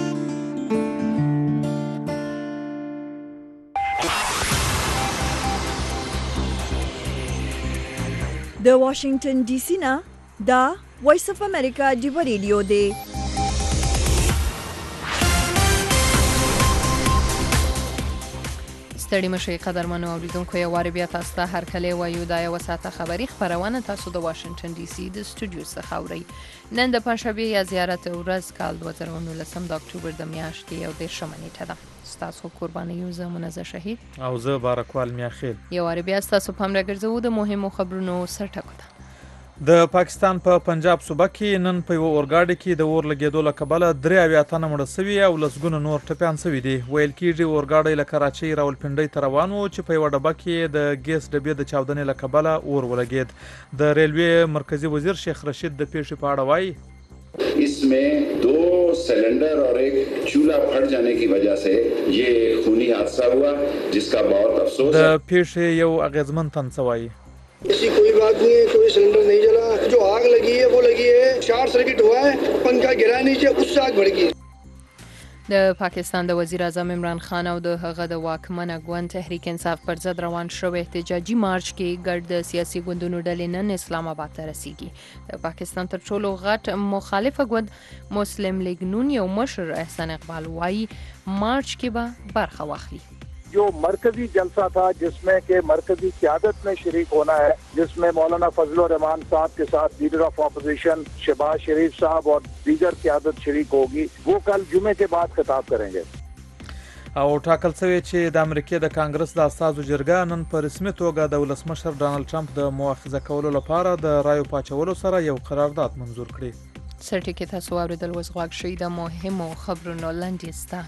Speaker 1: د واشنگټن ډي سي نه دا وایس اف امریکا ډیوا ریډیو دی.
Speaker 2: ستړي مشي قدرمنو اوریدونکو یو واره بیا تاسو ته هر کله وایو دا یو ساعته خبری خبرونه تاسو د واشنگټن ډي سي د سټوډیو څخه اورئ. نن د پنځشنبه یا زیارت ورځ کال دوه زره و نولس د اکتوبر د میاشتې یو دېرشمه نیټه ده. تاسو قرباني یو زمونه شهید
Speaker 3: او زه بارکوال میاخیل
Speaker 2: یو واره بیا تاسو په امر ګرځو د مهمو خبرونو سرټکو ده.
Speaker 3: د پاکستان په پا پنجاب صوبه کې نن په یو اورګاډي کې د اور لګېدو له کبله درې اویا تنه مړه سوي او لسګونه نور ټپیان سوي دي. ویل کېږي اورګاډی له کراچۍ راولپنډۍ ته روان و چې په یوه ډبه کې د ګیس ډبې د چاودنې له کبله اور ولګېد. د ریلوې مرکزی وزیر شیخ رشید د پیښې په اړه وایي
Speaker 4: इसमें दो सिलेंडर और एक चूल्हा फट जाने की वजह से ये खूनी हादसा हुआ जिसका बहुत अफसोस है.
Speaker 3: د پیښې یو اغیزمن تن وایي
Speaker 5: ऐसी कोई बात नहीं है, कोई सिलेंडर नहीं जला. जो आग लगी है वो लगी है शॉर्ट सर्किट हुआ है, पंखा गिरा नीचे, उससे आग भड़की.
Speaker 2: د پاکستان د وزیر اعظم عمران خان او د هغه د واکمنه ګوند تحریک انصاف پر ضد روان شوی احتجاجي مارچ کې ګډ سیاسي ګوندونو ډلې نن اسلام آباد ته رسیږي. د پاکستان تر ټولو غټ مخالفه ګوند مسلم لیگ نون یو مشر احسان اقبال وایي مارچ کې به برخه واخلي.
Speaker 6: जो मरकजी जलसा था जिसमें के मरकजी क़यादत में शरीक होना है, जिसमें मौलाना फजलुर रहमान साहब के साथ leader of opposition Shahbaz Sharif साहब और दीगर क़यादत शरीक होगी, वो कल जुमे के बाद खिताब करेंगे.
Speaker 3: او ټاکل شوی چې د امریکای د کانګرس د استازو جرګه نن په رسمي توګه د ولسمشر ډانلډ ټرمپ د مؤاخذه کولو لپاره د رایو پاچولو سره یو قرارداد منظور کړی.
Speaker 2: سرټیکټ تاسو اوریدل وس غواړئ شي د مهمو خبرونو لاندې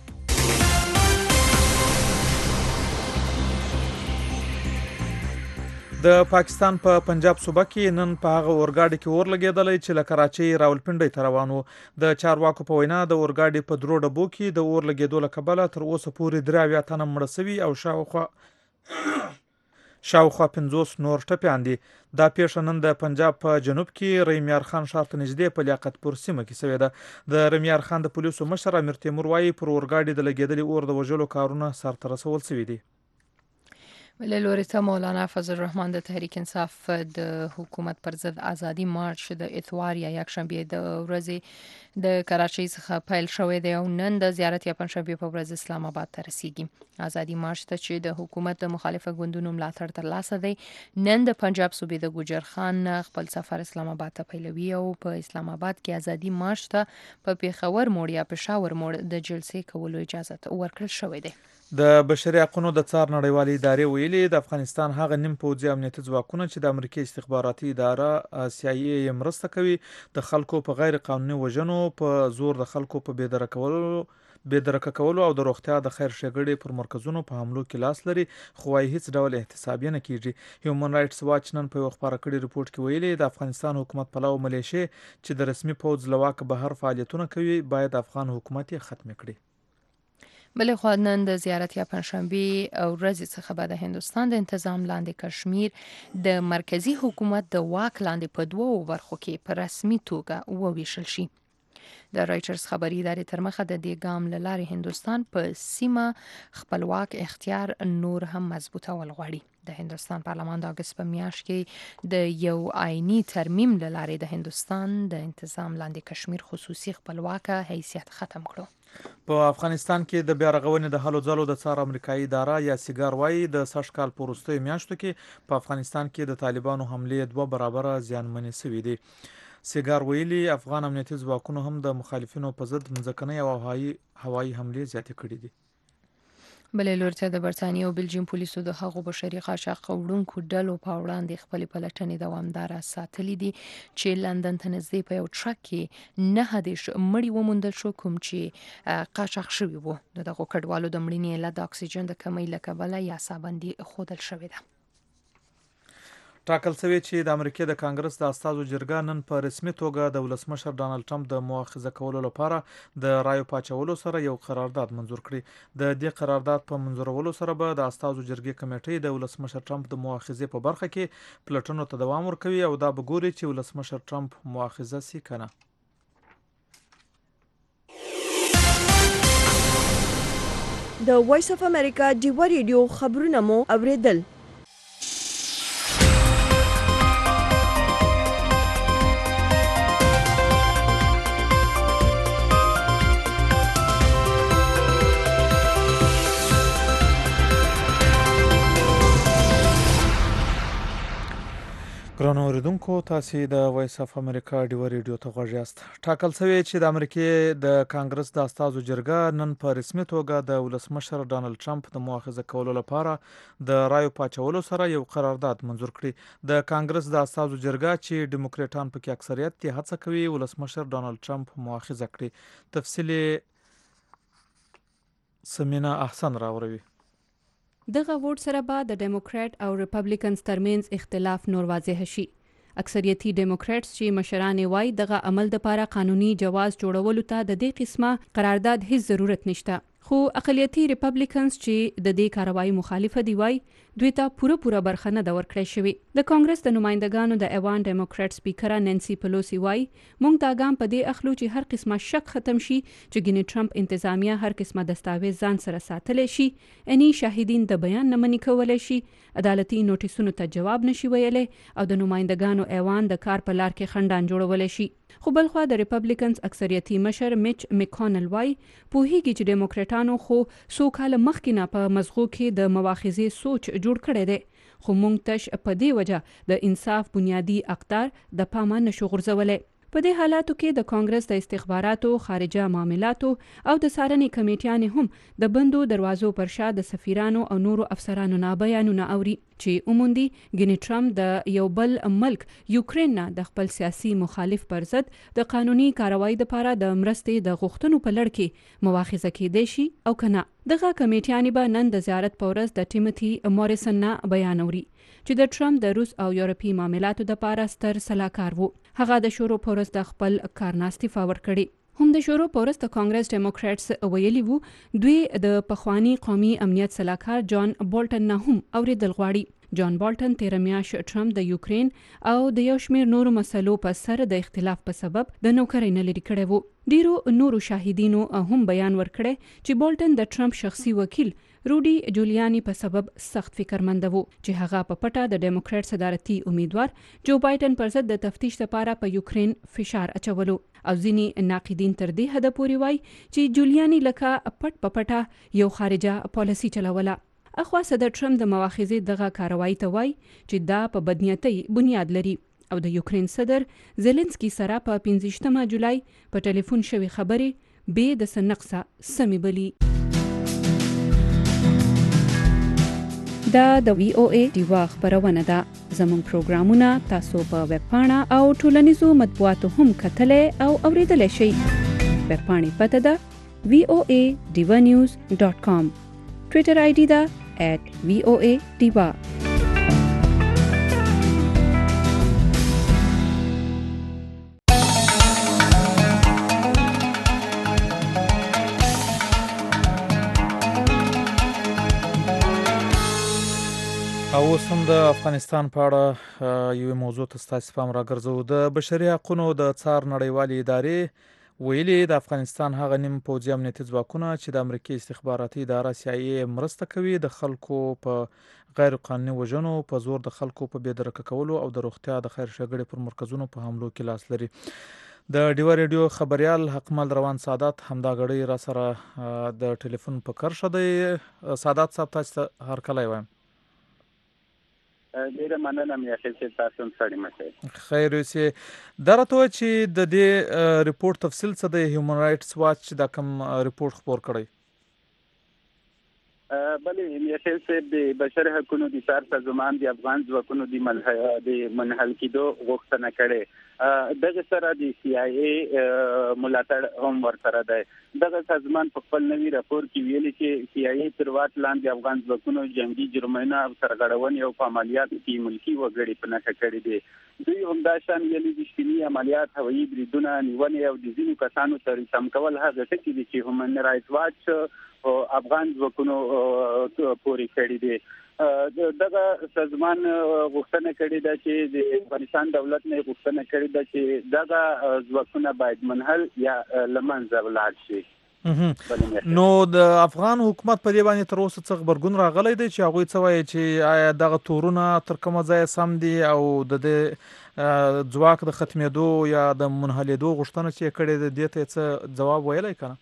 Speaker 3: د پاکستان په پا پنجاب صوبه کې نن په هغه اورګاډي کې اور لګېدلی چې له کراچۍ راولپنډۍ ته روان و. د چارواکو په وینا د اورګاډي په درو ډبو کې د اور لګېدو له کبله تر اوسه پورې درې اویا تنه مړه سوي او شاوخوا شاوخوا پنځوس نور ټپیان دي. دا پیښه نن د پنجاب په جنوب کې رحیمیار خان ښار ته نږدې په لیاقت پور سیمه کې سوې ده. د رحیمیار خان د پولیسو مشر امیر تیمور وایي پر اورګاډي د لګېدلي اور د وژلو کارونه سرته رسول سوي دي.
Speaker 2: له لوري ته مولانا فضل الرحمن د تحریک انصاف د حکومت پر ضد آزادی مارچ د اتوار یا یکشنبه د ورځې د کراچۍ څخه پیل شوی دی او نن د زیارت یا پنځشنبه په ورځ اسلام آباد ته رسیږي. آزادی مارچ ته چې د حکومت د مخالفه ګوندونو ملاتړ ترلاسه دی، نن د پنجاب صوبې د ګوجر خان خپل سفر اسلام آباد ته پیلوي او په اسلام آباد کې آزادی مارچ ته په پیښور موړ یا پېښور موړ د جلسې کولو اجازه ورکړل شوې ده.
Speaker 3: د بشري حقوقو د څار نړیوالې ادارې ویلي د افغانستان هغه نیم پوځي امنیتي ځواکونه چې د امریکای استخباراتي اداره سی آی ای مرسته کوي د خلکو په غیر قانوني وژنو، په زور د خلکو په بېدرکه کولو بېدرکه کولو او د روغتیا د خیر ښېګړې پر مرکزونو په حملو کې لاس لري، خو وايي هیڅ ډول احتساب یې نه کیږي. هیومن رایټس واچ نن په یو خپاره کړي رپورټ کې ویلي د افغانستان حکومت پلاو ملیشې چې د رسمي پوځ له واکه بهر فعالیتونه کوي باید افغان حکومت یې ختم کړي.
Speaker 2: بلې خوا نن د زیارت یا پنځشنبې او ورځې څخه به د هندوستان د انتظام لاندې کشمیر د مرکزی حکومت د واک لاندې په دوو برخو کې په رسمي توګه وویشل شي. د رایټرز خبري ادارې تر مخه د دې ګام له لارې هندوستان په سیمه خپلواک اختیار نور هم مضبوطول غواړي. د هندستان پارلمان د اگست په میاشت کې د یو آئینی ترمیم له لارې د هندستان د انتظام لاندې کشمیر خصوصي خپلواکه حیثیت ختم کړو.
Speaker 3: په افغانستان کې د بیا رغونې د هلو ځلو د څار امریکایي اداره یا سیګار وایي د سږ کال په وروستیو میاشتو کې په افغانستان کې د طالبانو حملې دوه برابره زیانمنې شوې دي. سیګار ویلي افغان امنیتي ځواکونو هم د مخالفینو په ضد ځمکنۍ او هوایي حملې زیاتې کړې دي.
Speaker 2: بلې لوري ته د برتانیې او بلجیم پولیسو د هغو بشري قاچاق وړونکو ډلو په وړاندې خپلې پلټنې دوامداره ساتلې دي چې لندن ته نږدې په یو ټرک کې نهه دېرش مړي وموندل شو کوم چې قاچاق شوي وو. د دغو کډوالو د مړینې علت د اکسیجن د کمۍ له کبله یا سابندي ښودل شوې ده.
Speaker 3: ټاکل شوی چې د امریکا د کانګرس د استازو جرګه نن په رسمي توګه د ولسمشر ډانلډ ټرمپ د مؤاخذه کولو لپاره د رایو پاچولو سره یو قرارداد منظور کړی. د دې قرارداد په منظورولو سره به د استازو جرګې کمیټې د ولسمشر ټرمپ د مؤاخذې په برخه کې پلټنو ته دوام ورکوي او دا به ګوري چې ولسمشر ټرمپ مؤاخذه سي کنه.
Speaker 1: د وایس اف امریکا ډیوا ریډیو خبرونه مو اوریدل.
Speaker 3: ګرانو اوریدونکو تاسو د وایس اف امریکا ډیوا ریډیو ته غوږ یاست. ټاکل شوی چې د امریکا د کانګرس د استازو جرګه نن په رسمي توګه د ولسمشر ډانلډ ټرمپ د مؤاخذه کولو لپاره د رایو پاچولو سره یو قرارداد منظور کړی. د کانګرس د استازو جرګه چې ډیموکریټان پکې اکثریت دي هڅه کوي ولسمشر ډانلډ ټرمپ مؤاخذه کړي. تفصیل سمینا احسن راوړي.
Speaker 8: دغه ووټ سره به د ډیموکرات او ریپبلیکنز ترمنځ اختلاف نور واضح شي. اکثریتي ډیموکراتس چې مشران وایي دغه عمل د لپاره قانوني جواز جوړولو ته د دې قسمه قرارداد هیڅ ضرورت نشته. خو اقلیتي ریپبلیکنز چې د دې کاروایی مخالفه دي وایي دوی ته پوره پوره برخه نه د ورکړی شوی. د کانګرس د نمائندګانو د ایوان ډیموکرات سپیکره نانسی پلوسی وایي موږ دا ګام په دې اخلو چې هر قسمه شک ختم شي چې ګینی ټرمپ انتظامیه هر قسمه دستاویز ځان سره ساتلی شي، اني شاهدین د بیان نه منې کولی شي، عدالتي نوټیسونو ته جواب نشي ویلی او د نمائندګانو ایوان د کار په لار کې خنډان جوړولی شي. خو بلخوا د ریپبلیکنز اکثریتي مشر میچ میکانل وایي پوهیږي چې ډیموکراټانو خو څو کاله مخکې نه په مزغو کې د مواخذې سوچ جوړ کړی دی، خو موږ تش په دې وجه د انصاف بنیادی اقدار د پامه نشو غورځولی. په دې حالاتو کې د کانګرس د استخباراتو، خارجه معاملاتو او د څارنې کمیټیانې هم د بندو دروازو پر شا د سفیرانو او نورو افسرانو نه بیانونه اوري چې اوموندي ګینی ټرمپ د یو بل ملک یوکرین نه د خپل سیاسي مخالف پر ضد د قانوني کاروایی لپاره د مرستې د غوښتنو په لړ کې مواخذه کېدای شي او کنه. دغه کمیټیانې به نن د زیارت په ورځ د ټیموتي موریسن نه بیان اوري چې د ټرمپ د روس او یورپی معاملاتو لپاره ستر سلاکار وو. هغه د شورو په ورځ د خپل کارناستي فاور کړي. هم د شورو په ورځ د کانګرس ډیموکراتس ویلي وو دوی د پخوانی قومي امنیت سلاکار جان بولټن نه هم اوریدل غواړي. جان بولټن تیر میاشت ټرمپ د یوکرین او د یو شمیر نورو مسلو په سر د اختلاف په سبب د نوکرۍ نه لري کړی وو. ډیرو نورو شاهدینو هم بیان ورکړی چې بولټن د ټرمپ شخصي وکیل روډي جولیانی په سبب سخت فکرمند وو چې هغه په پټه د ډیموکرات صدارتي امیدوار جو بایدن پر ضد د تفتیش لپاره په یوکرین فشار اچولو او ځینی ناقدین تر دې حد پورې وایي چې جولیانی لکه پټ په پټه یو خارجه پالیسی چلوله. اخوا صدر ټرمپ د مواخذې دغه کاروایی ته وایي چې دا په بدنیتۍ بنیاد لري او د یوکرین صدر زيلنسکي سره په پنځه جولای په ټلیفون شوی خبرې به د سنقصه سمې بلی. دا د وی او ای ډیوا خبرونه ده. زموږ پروګرامونه تاسو په ویب پاڼه او ټولنیزو مطبوعاتو هم کتلی او اوریدلی شئ. ویب پاڼې پته ده وی او ای ډیوا نیوز ډاټ کام. ټویټر آی ډي ده ایټ وی او ای ډیوا.
Speaker 3: او سم د افغانستان په اړه یو موضوع ته ستاسو پام راګرځو. د بشري حقوقو د څار نړیوالې ادارې ویلي د افغانستان هغه نیم پوځي امنیتي ځواکونه چې د امریکای استخباراتي اداره سی آی ای مرسته کوي د خلکو په غیر قانوني وژنو په زور د خلکو په بې درکه کولو او د روغتیا د خیر ښېګڼې پر مرکزونو په حملو کې لاس لري. د ډیوا ریډیو خبريال حقمل روان سعادت همدا غړي را سره د ټلیفون په کرشه دی. سعادت صاحب تاسو هر کله وایم
Speaker 14: ډیره مننه مې اخیسته تاسو هم سړی مشه
Speaker 3: خیر اوسې درته چې د دې ریپورت تفصیل څه د هیومن رائټس واچ د کوم ریپورت خبر کړی
Speaker 14: بلې مې اخیسته د بشر حقوقو د سار سازمان د افغان ځواکونو د منحل د منحل کېدو غوښتنه کړې دغه سره د سی آی ای ملاتړ هم ورسره ده. دغه سازمان په خپل نوي راپور کې ویلي چې سی آی ای تر واټ لاندې افغان ځواکونو جنگي جرمونه او سرغړونې او عملیات کې ملکی وګړي په نښه کړي دي. دوی همدا شان ویلي دي چې شتمني عملیات هوایي بریدونه نیونې او د ځینو کسانو تر سم کول هغه څه دي چې هیومن رائټس واچ افغان ځواکونو پورې کړي دي. دغه سازمان غوښتنه کړې ده چې د افغانستان دولت نه غوښتنه کړې ده چې دغه ځواکونه باید منحل یا لمنځه ولاړ شي.
Speaker 3: نو د افغان حکومت په دې باندې تر اوسه څه خبرګون راغلی دی چې هغوی څه وایي چې آیا دغه تورونه تر کومه ځایه سم دي او د دې ځواک د ختمېدو یا د منحلېدو غوښتنه چې یې کړې ده دې ته څه ځواب ویلی که نه؟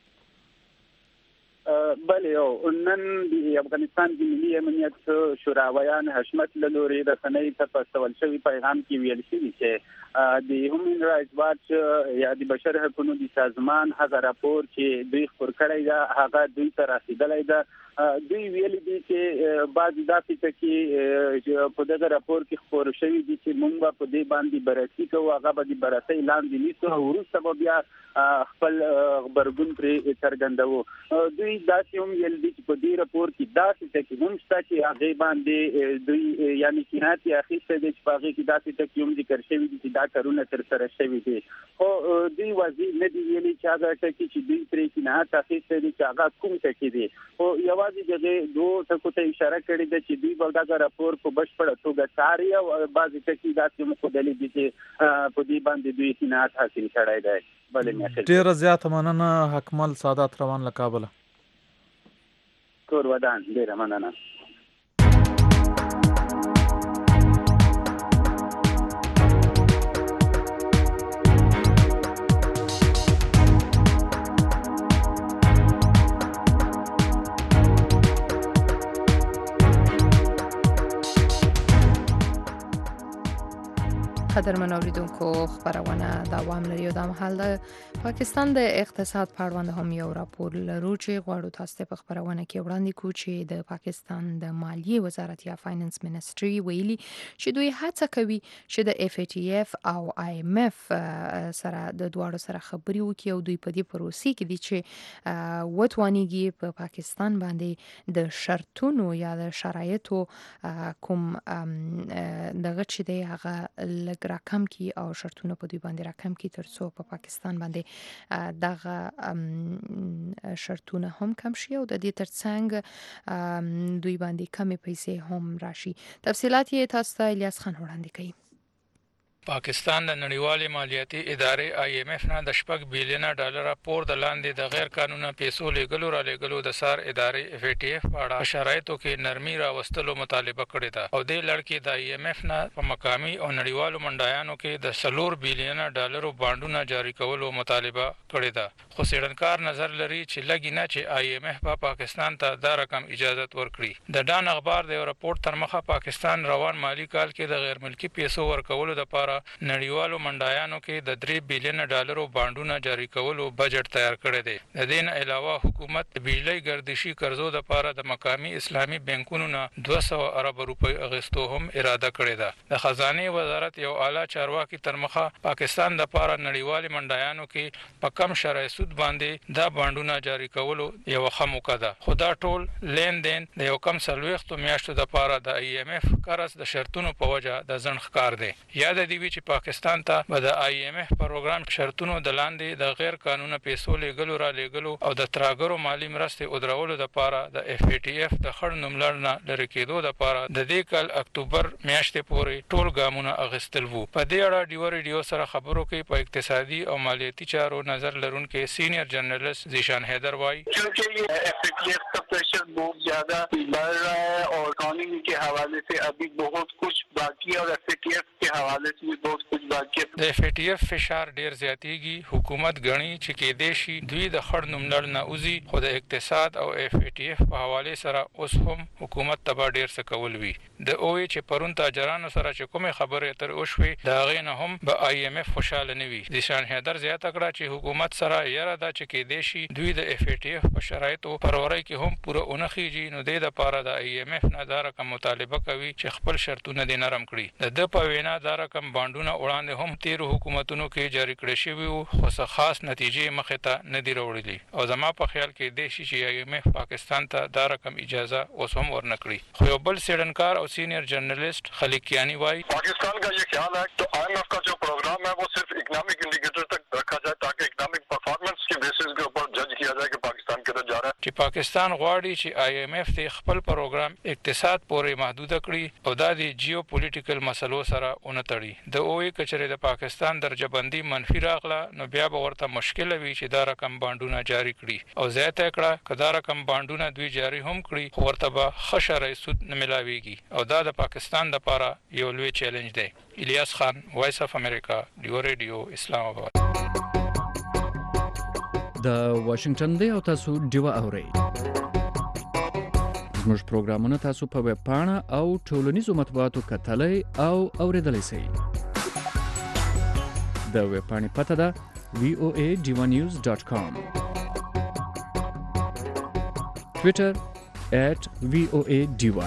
Speaker 14: بله او نن د افغانستان د ملي امنیت شوراویان حشمت له لوري رسنۍ ته په استول شوي پیغام کې ویل شوي چې د هیومن رائټس واچ یا د بشر حقوقو د سازمان هغه راپور چې دوی خپور کړی ده هغه دوی ته رسیدلی ده. دوی ویلي دي چې بعض داسې ټکي په دغه راپور کې خپور شوي دي چې موږ به په دې باندې بررسي کوو هغه به د بررسۍ لاندې نیسو او وروسته به بیا خپل غبرګون پرې څرګندوو. دوی داسې هم ویل دي چې په دې راپور کې داسې ټکي هم شته چې هغې باندې دوی یعنې قناعت یې اخیستی دی چې په هغې کې داسې ټکي هم ذکر شوي دي چې دا کارونه ترسره شوي دي. خو دوی واضح نه دي ویلي چې هغه ټکي چې دوی پرې قناعت اخیستی دی چې هغه کوم ټکي دي. خو یوازې دغه دوه ټکو ته اشاره کړې ده چې دوی به دغه راپور په بشپړه توګه څاري او بعضې ټکي داسې هم ښودلي دي چې په دې باندې دوی قناعت حاصل کړی دی.
Speaker 3: ډیره زیاته مننه حکمل سعادت روان له کابله.
Speaker 14: کور ودان ډیره مننه.
Speaker 2: قدرمن اوریدونکو خبرونه دوام لري او د مهال د پاکستان د اقتصاد په اړه هم یو راپور لرو چې غواړو تاسو ته په خبرونه کې وړاندې کوو چې د پاکستان د مالیې وزارت یا فاینانس منسټري ویلي چې دوی هڅه کوي چې د اف ای ټی اف او آی ایم اف سره د دواړو سره خبرې وکړي او دوی په دې پروسې کې دي چې وتوانیږي په پاکستان باندې د شرطونو یا د شرایطو کوم دغه چې دی هغه راکم کی او شرطونه په دوی باندې راکم کی ترڅو په پاکستان باندې دغه شرطونه هم کم شي او د دې ترڅنګ دوی باندې کمې پیسې هم راشي. تفصیلات یې تاسو ته الیاس خان وړاندې کوي.
Speaker 15: پاکستان د نړیوالې مالیاتي ادارې آی ایم اف نه د شپږ بیلیونه ډالر پور د لاندې د غیر قانوني پیسو لګلو را لګلو د سار ادارې اف ای ټی اف په اړه شرایطو کې نرمي راوستلو مطالبه کړې ده او د لړکې د آی ایم اف نه په مقامي او نړیوالو منډایانو کې د سلور بیلیونه ډالر باندونه جاری کولو مطالبه کړې ده. خو سیډنکار نظر لري چې لګی نه چې آی ایم اف په پاکستان ته دا رقم اجازه ورکړي. د ډان اخبار د راپورټ تر مخه پاکستان روان مالی کال کې د غیر ملکی پیسو ورکولو لپاره نړیوالو منډایانو کې د درې بیلیون ډالرو باندونه جاری کولو بجټ تیار کړی دی. د دې نه علاوه حکومت د بجلی ګردشي قرضو لپاره د مقامی اسلامي بانکونو نه دوه سوه ارب روپۍ اغستو هم اراده کړې ده. د خزانه وزارت یو اعلی چارواکي تر مخه پاکستان د لپاره نړیوالو منډایانو کې په کم شرایط سود باندې دا باندونه جاری کولو یو خموکه ده. خو دا ټول لین دین د یو کم سلويختو میاشتو د لپاره د ای ایم اف قرض د شرطونو په وجه د ځنډ ښکار دی. یا د دې وی چې پاکستان ته به د آی ایم ایف پروګرام شرطونو د لاندې د غیر قانوني پیسو لګلو را لګلو او د تراګرو مالی مرستې او درولو د لپاره د اف ای ټی اف د خړ نوملړ نه لری کېدو د لپاره د دې کال اکتوبر میاشتې پورې ټول ګامونه اخیستل وو. په دې اړه ډیو ریډیو سره خبرو کې په اقتصادي او مالیاتي چارو نظر لرونکي سینیئر جرنلسٹ زیشان حیدر وایي
Speaker 16: क्योंकि ये एफ ए टी एफ का प्रेशर बहुत ज्यादा बढ़ रहा है और इकोनॉमी के हवाले से अभी बहुत कुछ बाकी है और एफ ए टी एफ के हवाले से भी बहुत कुछ बाकी है.
Speaker 15: د اف ای ټی اف فشار ډیر زیاتېږي. حکومت غني چې کې دیشي دوی د خړ نوملړ نه اوزي خو د اقتصاد او اف ای ټی اف په حواله سره اوس هم حکومت تبا ډیر څه کول وی. د او ای چې پرون تاجرانو سره چې کومه خبره تر اوشوي دا غینه هم به آی ایم ایف خوشاله نه وي. زیشان حیدر زیاته کړه چې حکومت سره یره دا چې کې دیشي دوی د اف ای ټی اف په شرایطو پروري کې هم پوره اونخیږي نو د لپاره د ای ایم ایف نه دا رقم مطالبه کوي چې خپل شرطونه دې نرم کړي. د په وینا دا رقم باندونه وړاندې هم تیر حکومتونو کې جاری کړی شوی وو خو څه خاص نتیجې مخه ته نه دی وروړي او زما په خیال کې د شي چې ای ایم ایف پاکستان ته دا رقم اجازه اوس هم ورنکړي. خو یو بل سیډنکار او سینیئر جرنلسٹ خلیق کیانی وایي
Speaker 17: पाकिस्तान का ये ख्याल है तो आई एम एफ का जो प्रोग्राम है वो सिर्फ इकोनॉमिक इंडिकेटर तक रखा जाए ताकि इकोनॉमिक परफॉर्मेंस के बेसिस के ऊपर जज किया जाए कि पाकिस्तान किधर जा रहा है.
Speaker 15: چې پاکستان غواړي چې آی ایم ایف ته خپل پروګرام اقتصاد پورې محدود کړي او دا د جیو پولیټیکل مسلو سره اونتړي. د او ای کچره د پاکستان درجه بندي منفي راغله نو بیا به ورته مشکل وي چې دا رقم باندونه جاری کړي او زیاته کړه کدا رقم باندونه دوی جاری هم کړي خو ورته به خشره سود نه ملاويږي او دا د پاکستان لپاره یو لوی چیلنج دی. الیاس خان وایس اف امریکا ډیو ریډیو اسلام آباد.
Speaker 18: د واشنگټن دی او تاسو ډیو اورئ. زموږ پروګرامونه تاسو په ویب پاڼه او ټولنیزو مطبوعاتو کتلای او اوریدلای شئ. د ویب پاڼې پته ده وی او ای ډیو نیوز ډاټ کام. ټویټر ایٹ وی او ای ډیو.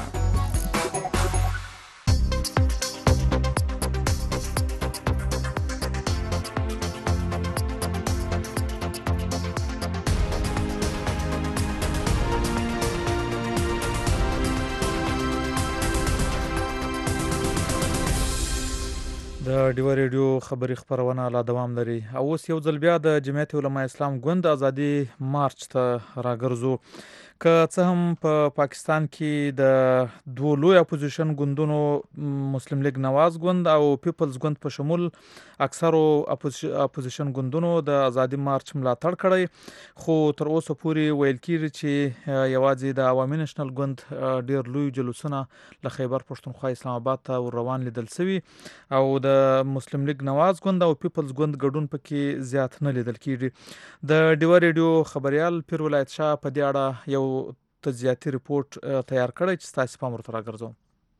Speaker 3: د ډیو ریډیو خبري خبرونه لا دوام لري او اوس یو ځل بیا د جمعیت علماء اسلام ګوند ازادي مارچ ته راګرځو. که څه هم په پا پاکستان کې د دوه لوی اپوزیشن ګوندونو مسلم لیگ نواز ګوند او پیپلز ګوند په شمول اکثرو اپوزیشن ګوندونو د ازادي مارچ ملاتړ کړی خو تر اوسه پورې ویل کیږي چې یوازې د عوامي نېشنل ګوند ډیر لوی جلوسونه له خیبر پښتونخوا اسلام آباد ته روان لیدل شوي او د مسلم لیگ نواز ګوند او پیپلز ګوند ګډون پکې زیات نه لیدل کیږي. د ډیو ریډیو خبريال پیر ولایت شاه په دې اړه یو تجزیاتي ریپورت تیار کړی چې تاسو پام ورته راګرځوم.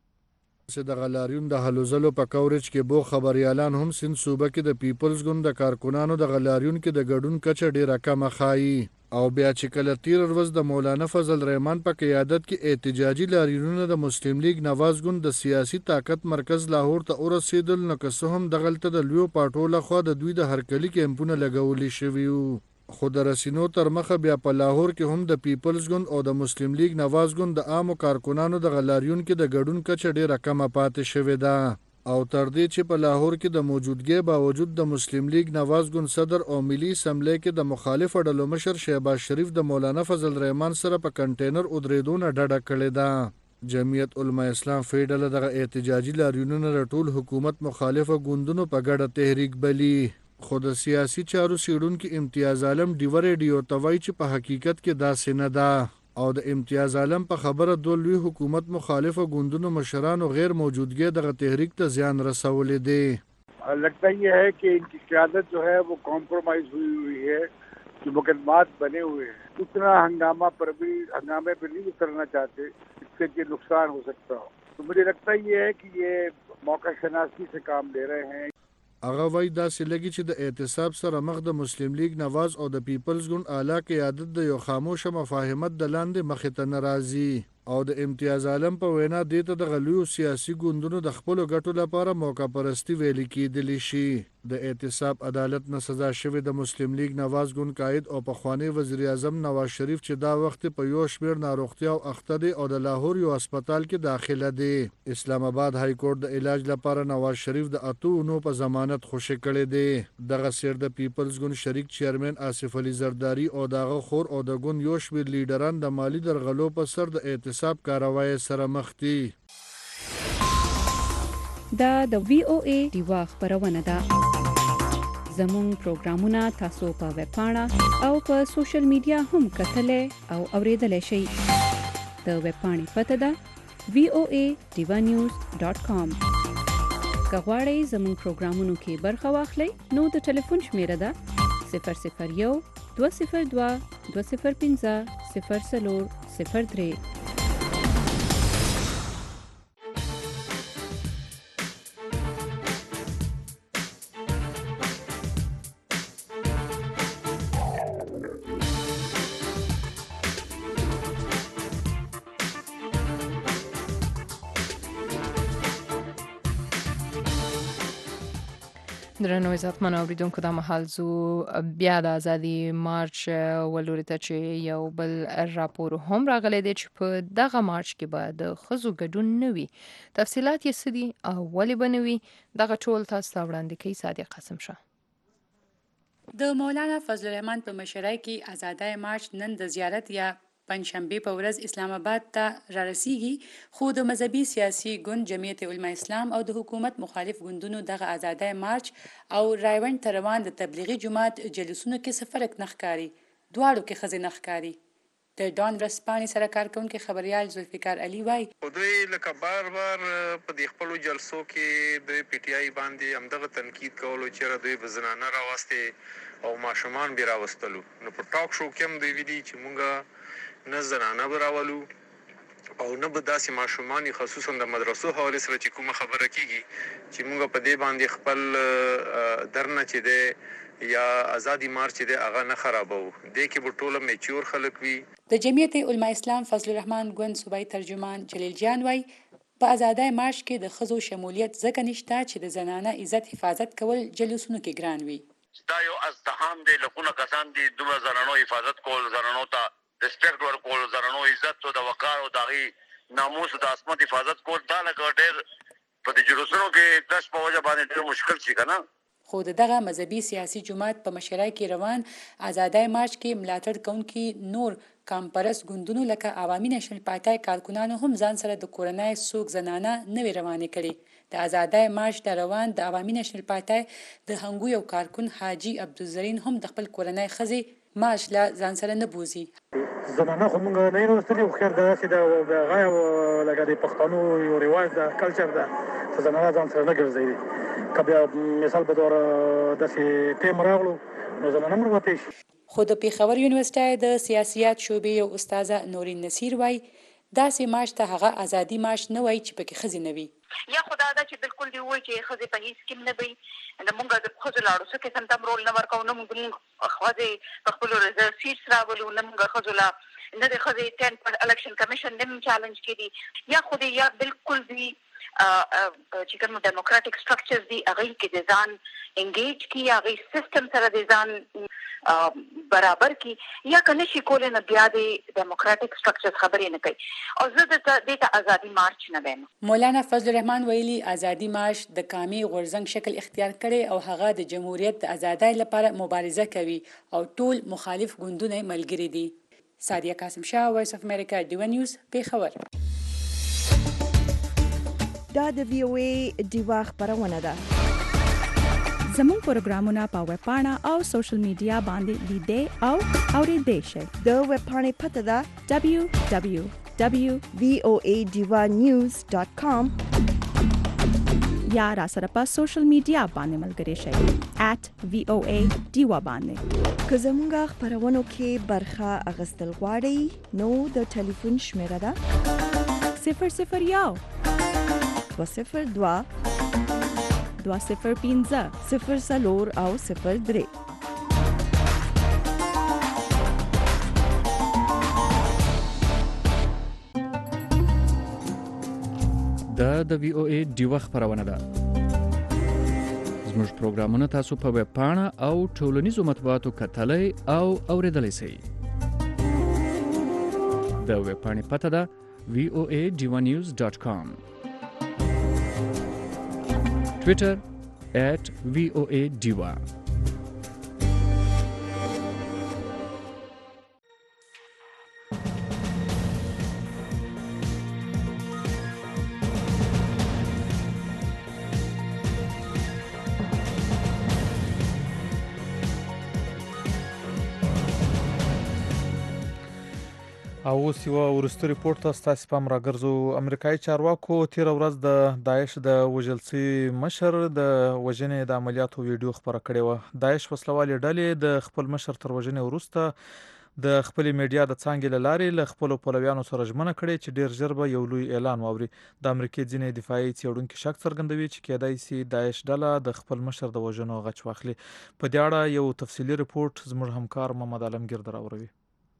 Speaker 19: چې د غلاریون د حلوزلو په کورج کې بو خبريالان هم سند صوبه کې د پیپلز ګوند د کارکونانو د غلاریون کې د ګډون کچه ډیره کمه ښایي او بیا چې کله تیر ورځ د مولانا فضل الرحمن په قیادت کې احتجاجي لاریونونه د مسلم لیگ نواز ګوند د سیاسي طاقت مرکز لاهور ته ورسېدل نو که څه هم دغلته د لویو پاټو لخوا د دوی د هرکلي کیمپونه لګولي شوي وو خو د رسینو تر مخه بیا په لاهور کې هم د پیپلز ګوند او د مسلم لیگ نواز ګوند د عامو کارکونانو د غلاریون کې د ګډون کچه ډیره کمه پاتې شوې ده او تر دې چې په لاهور کې د موجودګۍ باوجود د مسلم لیگ نواز ګوند صدر او ملي اسمبلی کې د مخالف ډلو مشر شهباز شریف د مولانا فضل الرحمن سره په کنټینر ودرېدو نه ډډه کړې ده. جمعیت علماء اسلام فیډل دغه احتجاجي لاریونونه رټول حکومت مخالفه ګوندونو په ګډه تحریک بلی خو د سیاسي چارو سیډونکو امتیاز عالم ډیو ریډیو ته وایي چې په حقیقت کې داسې نه ده او د امتیاز عالم په خبره دوه لوی حکومت مخالفه ګوندونو مشرانو غیر موجودګي دغه تحریک ته زیان رسولې دي.
Speaker 6: लगता ये है कि इनकी क़यादत जो है वो कॉम्प्रोमाइज हुई हुई है कि मुकदमात बने हुए हैं. उतना हंगामा पर भी हंगामे पर नहीं उतरना चाहते इससे कि नुकसान हो सकता हो. तो मुझे लगता ये है कि ये मौका शनासी से काम ले रहे हैं.
Speaker 19: هغه وایي داسې لګي چې د اعتصاب سره مخ د مسلم لیگ نواز او د پیپلز ګوند اعلی قیادت د یو خاموشه مفاهمت د لاندې مخې ته نه راځي او د امتیاز عالم په وینا دې ته د غلیو سیاسي ګوندونو د خپلو ګټو لپاره موقع پرستی ویل کېدلی شي. د اعتصاب عدالت نه سزا شوی د مسلم لیگ نواز ګوند قائد او پخوانی وزیر اعظم نواز شریف چې دا وخت په یو شمېر ناروغتیا او اخته دی او د لاهور یو هسپتال کې داخله دی. اسلام آباد های کورټ د علاج لپاره نواز شریف د اتو نو په ضمانت خوشی کړی دی. دغه سیر د پیپلز ګوند شریک چیرمن آصف علي زرداری او دغه خور او د ګوند یو شمېر لیډران د مالی درغلو په سر د اعتصاب کاروای سره مخ دي.
Speaker 8: دا د وی او ای دیوا خبرونه ده. زموږ پروګرامونه تاسو په ویب پاڼه او په سوشل میډیا هم کتلای او اوریدلای شئ. د ویب پاڼې پته ده وی او ای دیوا نیوز ډاټ کام. که غواړئ زموږ پروګرامونو کې برخه واخلئ نو د ټلیفون شمیره ده صفر صفر یو دوه صفر دوه دوه صفر پنځه صفر څلور صفر درې.
Speaker 2: درنو عزتمن اوریدونکو د مهال زو بیا د ازادي مارچ ولوري ته چې یو بل راپور هم راغلی دی چې په دغه مارچ کې به د ښځو ګډون نه وي. تفصیلات یې څه دي او ولې به نه وي دغه ټول تاسو ته وړاندې کوي صادق قاسم شاه.
Speaker 20: د مولانا فضل الرحمن په مشرۍ کې آزادای مارچ نن د زیارت یا پنځشنبه په ورځ اسلام آباد ته را رسیږي، خو د مذهبي سیاسي ګوند جمعیت علماء اسلام او د حکومت مخالف ګوندونو دغه آزادای مارچ او رایوند ته روان د تبلیغي جماعت جلوسونو کې څه فرق نه ښکاري. دواړو کې ښځې نه ښکاري. د ډان ورځپاڼې سره کار کوونکی خبریال ذوالفقار علي وایي
Speaker 21: دوی لکه بار بار په دې خپلو جلسو کې دوی پی ټی آی باندې همدغه تنقید کولو چې دوی به زنانه راوستې او ماشومان به راوستلو. نو په ټاک شو کې هم دوی ویلي چې مونږ نه زنانه به راولو او نه به داسې ماشومان خصوصا د مدرسو حواله سره چې کومه خبره کیږي چې موږ په دې باندې خپل درنه چې دی یا ازادي مارچ چې دی هغه نه خرابو. دې کې به ټوله میچور خلک وي.
Speaker 20: د جمعیت علماء اسلام فضل الرحمن ګوند صوبایي ترجمان جلیل جان وایي په آزادای مارچ کې د ښځو شمولیت ځکه نشته چې د زنانه عزت حفاظت کول جلوسونو کې ګران وي.
Speaker 22: دا یو ازدحام دی، لکونه کسان دي دومره زنانو حفاظت کول، زنانو ته ریسپیکټ ورکول، زنانو عزت او د وقار او د هغې ناموس او د عصمت حفاظت کول، دا لکه ډېر په دې جلوسونو کې داس په وجه باندې ډېر مشکل شي که نه.
Speaker 20: خو د دغه مذهبي سیاسي جماعت په مشرۍ کې روان آزادای مارچ کې ملاتړ کوونکي نور کامپرس ګوندونو لکه عوامي نېشنل پارټۍ کارکونانو هم ځان سره د کورنۍ څوک زنانه نه وي روانې کړي. د آزادای مارچ د روان د عوامي نېشنل پارټۍ د هنګو یو کارکون حاجي عبدالزرین هم د خپل کورنۍ ښځې مارچ له ځان سره نه بوزي.
Speaker 23: زنانه خو موږ نه یې راوستلي، خو خیر ده چې د هغه لکه د پښتنو یو رواج ده، کلچر ده چې زنانه ځان سره نه ګرځوي. که بیا مثال په ډول داسې ټیم راغلو نو زنانه هم راوتی شي.
Speaker 20: خو د پېښور یونیورسټۍ د سیاسیات شعبې یو استاذه نورین نصیر وایي داسې مارچ ته هغه ازادي مارچ نه وایي چې پکې ښځې نه وي.
Speaker 24: یا خدا دا چې بالکل دی وایي چې ښځې په هیڅ کې نه وي. د مونږ د ښځو لاړو څه قسم تم رول نه ورکوو، نه مونږ ښځې په خپلو ریزرو سیټس راولو، نه مونږ ښځو لا نه د ښځې ټین پر الکشن کمیشن نه مونږ چالنج کړي. یا خو دی یا بالکل دی چې کوم ډیموکراټک سټرکچرز دي هغې کې د ځان انګیج کړي، هغې سیسټم سره د ځان برابر کی، یا که نشي کولی نو بیا د ډیموکراټک سټرکچرز خبرې نه کوي. او زه دې ته ازادي مارچ نه وایم.
Speaker 20: مولانا فضل الرحمن ویلي ازادي مارچ د کامي غورځنګ شکل اختیار کړي او هغه د جمهوریت د ازادۍ لپاره مبارزه کوي او ټول مخالف ګوندونه ملګري دي. سادیه قاسم شاه، وایس اف امریکا، ډیوا نیوز، پیښور.
Speaker 1: دا د وی او ای دیوا خبرونه ده.
Speaker 25: زموږ پروګرامونه په ویب پاڼه او سوشل میډیا باندې لیدئ او اوریدئ شئ.
Speaker 1: د ویب پاڼې پته ده
Speaker 25: دبلیو دبلیو دبلیو
Speaker 1: وی او ای دیوا نیوز ډاټ کام
Speaker 25: یا را سره په سوشل میډیا باندې ملګري شئ ات وی او ای دیوا باندې.
Speaker 1: که زموږ خبرونو کې برخه اخیستل غواړئ نو د ټلیفون شمیره ده
Speaker 25: صفر صفر یو
Speaker 1: دوه صفر دوه
Speaker 25: دوه صفر پنځه
Speaker 1: صفر څلور او صفر درې.
Speaker 18: دا د وی او ای ډیوه خبرونه ده. زموږ پروګرامونه تاسو په ویب پاڼه او ټولنیزو مطبوعاتو کتلای او اوریدلای شئ. د ویب پاڼې پته ده وی او ای ډیوا نیوز ډاټ کام، ټویټر ایٹ وی او ای ډیوا.
Speaker 3: او اوس یو ورستو ریپورت ته ستاسو پام راګرځو. امریکایي چارواکو تیر ورځ د داعش د وژل سوي مشر د وژنې د عملیاتو ویډیو خپره کړې وه. داعش وسلوالې ډلې د خپل مشر تر وژنې وروسته د خپل میډیا د څانګې له لارې له خپلو پلویانو سره ژمنه کړې چې ډیر ژر به یو لوی اعلان واوري. د امریکای ځینې دفاعي څېړونکي شک څرګندوي چې کېدای شي داعش ډله د خپل مشر د وژنو غچ واخلي. په دې اړه یو تفصیلي ریپورت زموږ همکار محمد عالمگیر دراوروي.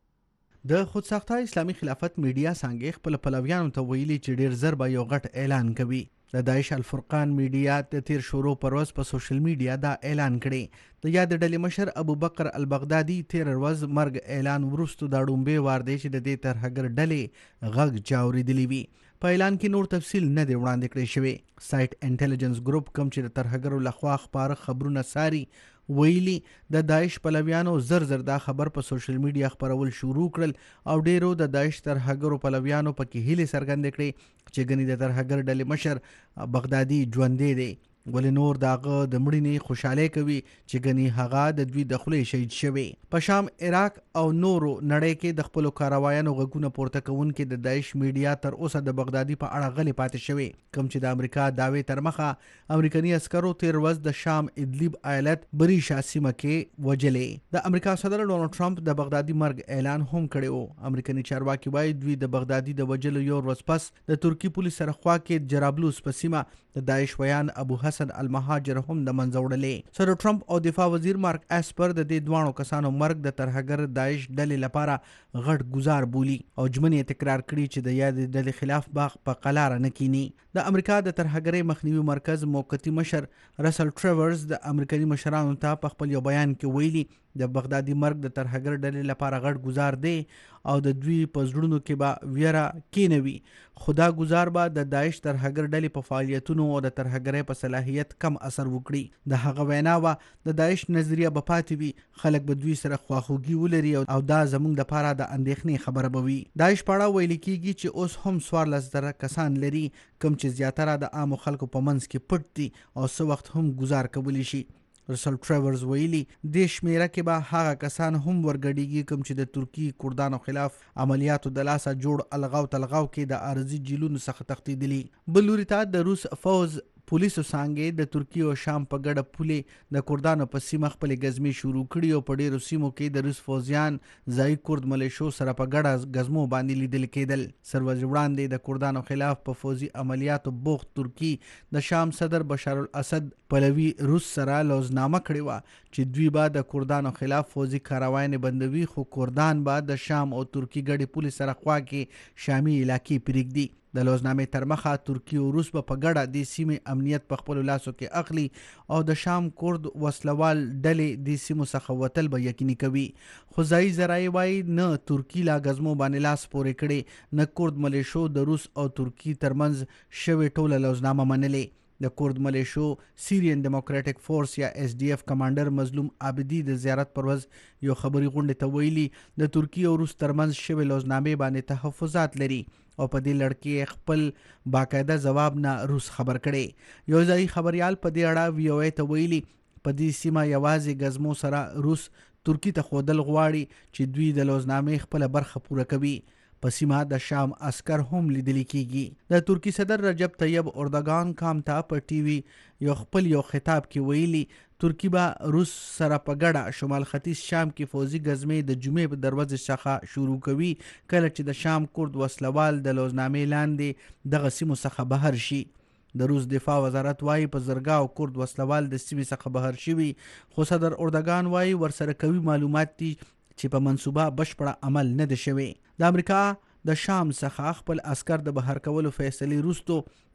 Speaker 7: د خودساخته اسلامي خلافت میډیا څانګې خپل پلویانو ته ویلي چې ډیر زر به یو غټ اعلان کوي. د داعش الفرقان میډیا د تیر شروع پر ورځ په سوشل میډیا دا اعلان کړي. د یاد ډلې مشر ابو بکر البغدادي تیر ورځ مرګ اعلان وروسته دا ډومبه وار دی چې د دې ترهګر ډلې غږ چاورېدلی وي. په اعلان کې نور تفصیل نه دی وړاندې کړی شوی. سایټ انټيليجنس ګروپ کوم چې د ترهګرو لخوا خبره خبرونه ساري ویلي د داعش پلویانو زر زر دا خبر په سوشل میډیا خبرول شروع کړل او ډیرو د داعش ترهګرو پلویانو پکې هیله څرګندې کړې چې ګنې د ترهګر ډلې مشر بغدادي ژوندې دی، ولې نور داغه د مړینې خوشاله کوي چې ګنې هغه د دوی د خولې شهید شوی. په شام، عراق او نورو نړۍ کې د خپل کاروایانو غږونه پورته کوونکې د داعش میډیا تر اوسه د بغدادي په اړه غلې پاتې شوی، کوم چې د امریکا داوی تر مخه امریکایي عسکرو تیر ورځ د شام ادلیب ایالت بریشا سیمه کې وجلې. د امریکا صدر ډونالد ټرمپ د بغدادي مرګ اعلان هم کړی و. امریکایي چارواکي وایي دوی د بغدادي د وجلو یو ورځ پس د ترکی پولیس سره خوا کې جرابلوس په سیمه د داعش ویان ابو حسن المهاجر هم د منځه وړلې. صدر ټرمپ او دفاع وزیر مارک اسپر د دې دوانو کسانو مرګ د ترهګر داعش ډلې لپاره غټ گزار بولی او ژمنې تکرار کړي چې د یاد ډلې خلاف باغ په قلاره نه کینی. د امریکا د ترهګرۍ مخنیوي مرکز موقتی مشر رسل ټریورز د امریکایي مشرانو ته په خپل یو بیان کې ویلي د بغدادي مرګ د ترهګر ډلې لپاره غټ گزار دی او د دوی په زړونو کې به ویره کینوي. خدا گزار به د داعش ترهګر ډلې په فعالیتونو او د ترهګرۍ په صلاحیت کم اثر وکړي. د هغه وینا وا د داعش نظریه به پاتې وي، خلک به دوی سره خواخوږي ولري او دا زموږ د پاره د اندېښنې خبره به وي. داعش پاړه ویل کیږي چې اوس هم څوارلس زره کسان لري کوم چې زیاتره د عامو خلکو په منځ کې پټ دي او څه وخت هم گزار کولی شي. رسل ټریورز ویلي د شمیره کې به هغه کسان هم ورګډیږي کوم چې د ترکی کردانو خلاف عملیاتو د لاسه جوړ الغاو تلغاو کې د ارزي جیلونو څخه تښتیدلي. بل لوري ته د روس فوز پولیسو څانګې د ترکی او شام په ګډه پولې د کردانو په سیمه خپلې ګزمې شروع کړي او په ډیرو سیمو کې د روس فوزیان ځایي کرد ملیشو سره په ګډه ګزمو باندې لیدل کېدل. سرورځ وړاندې د کردانو خلاف په فوزي عملیاتو بوخت ترکی د شام صدر بشار الاسد پلوي روس سره لوزنامه کړې وه چې دوی به د کردانو خلاف فوزي کاروایانې بندوي، خو کردان به د شام او ترکی ګډې پولې سره خوا کې شامي علاقې پرېږدي. د لوزنامې تر مخه ترکی او روس به په ګډه د سیمې امنیت په خپلو لاسو کې اخلي او د شام کرد وسلوال ډلې د سیمو څخه وتل به یقیني کوي. خو ځایي ذرایع وایي نه ترکی لا ګزمو باندې لاس پورې کړي، نه کرد ملیشو د روس او ترکی ترمنځ شوې ټوله لوزنامه منلې. د کرد ملیشو سیریان ډیموکراټک فورس یا اس ډي اف کمانډر مظلوم عابدي د زیارت پر ورځ یو خبري غونډې ته ویلي د ترکی او روس ترمنځ شوې لوزنامې باندې تحفظات لري او په دې لړ کې خپل باقاعده ځواب نه روس خبر کړي. یو ځایي خبريال په دې اړه وی او ای ته ویلي په دې سیمه یوازې ګزمو سره روس ترکی ته خودل غواړي چې دوی د لوزنامې خپل برخه پوره کوي. په سیمه د شام عسكر هم لیدل کیږي. د ترکی صدر رجب طیب اردوغان کام ته په ټي وي یو خپل یو خطاب کې ویلي ترکی به روس سره په ګډه شمال ختیځ شام کې فوزي ګزمې د جمعې په دروازې څخه شروع کوي کله چې د شام کرد وسلوال د لوزنامې لاندې دغه سیمو څخه بهر شي. د روس دفاع وزارت وایي په زرګاو کرد وسلوال د سیمې څخه بهر شوي، خو صدر اردوغان وایي ورسره کوي معلومات دي چې په منصوبه بشپړه عمل نه دی شوی. د امریکا د شام څخه خپل عسكر د بهر کولو فیصلې وروسته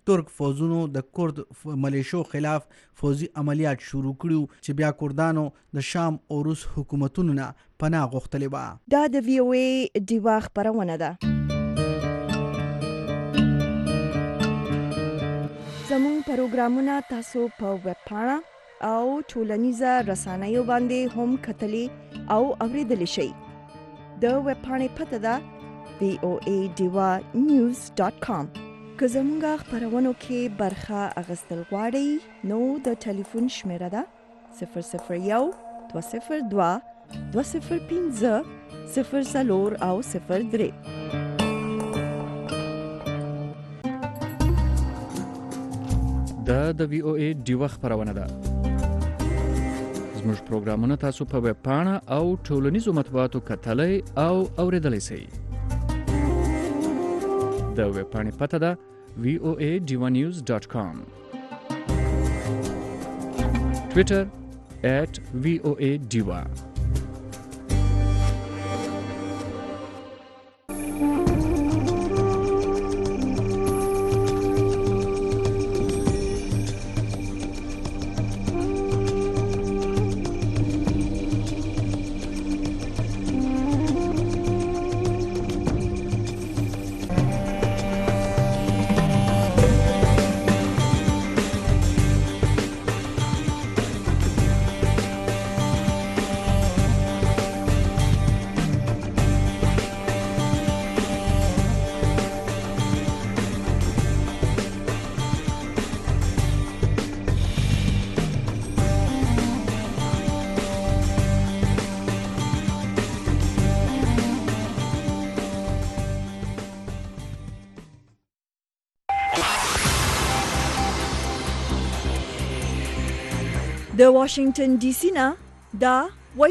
Speaker 7: ترک فوزونو د کورد ملیشو خلاف فوزي عملیات شروع کړیو چې بیا کردانو د شام او روس حکومتونو نه پناه غوښتلې وه.
Speaker 1: دا د وی او ای ډیوا خپرونه ده. زموږ پروګرامونه تاسو په ویب پاڼه او ټولنیزه رسنیو باندې هم کتلی او اوریدلی شئ. د ویب پاڼې پته ده وی او ای ډیوا نیوز ډاټ کام. که زموږ خپرونو کې برخه اخیستل غواړئ نو د ټلیفون شمیره ده صفر صفر یو دوه صفر دوه دوه صفر پنځه صفر څلور او صفر درې.
Speaker 18: دا د وی او ای ډیوا خپرونه ده. زموږ پروګرامونه تاسو په ویب پاڼه او ټولنیزو مطبوعاتو کتلی او اوریدلی شئ. د ویب پاڼې پته ده وی او ای ډیوا نیوز ډاټ کام. ټویټر ایٹ وی او ای ډیوا.
Speaker 1: د واشنگټن ډي سي نه دا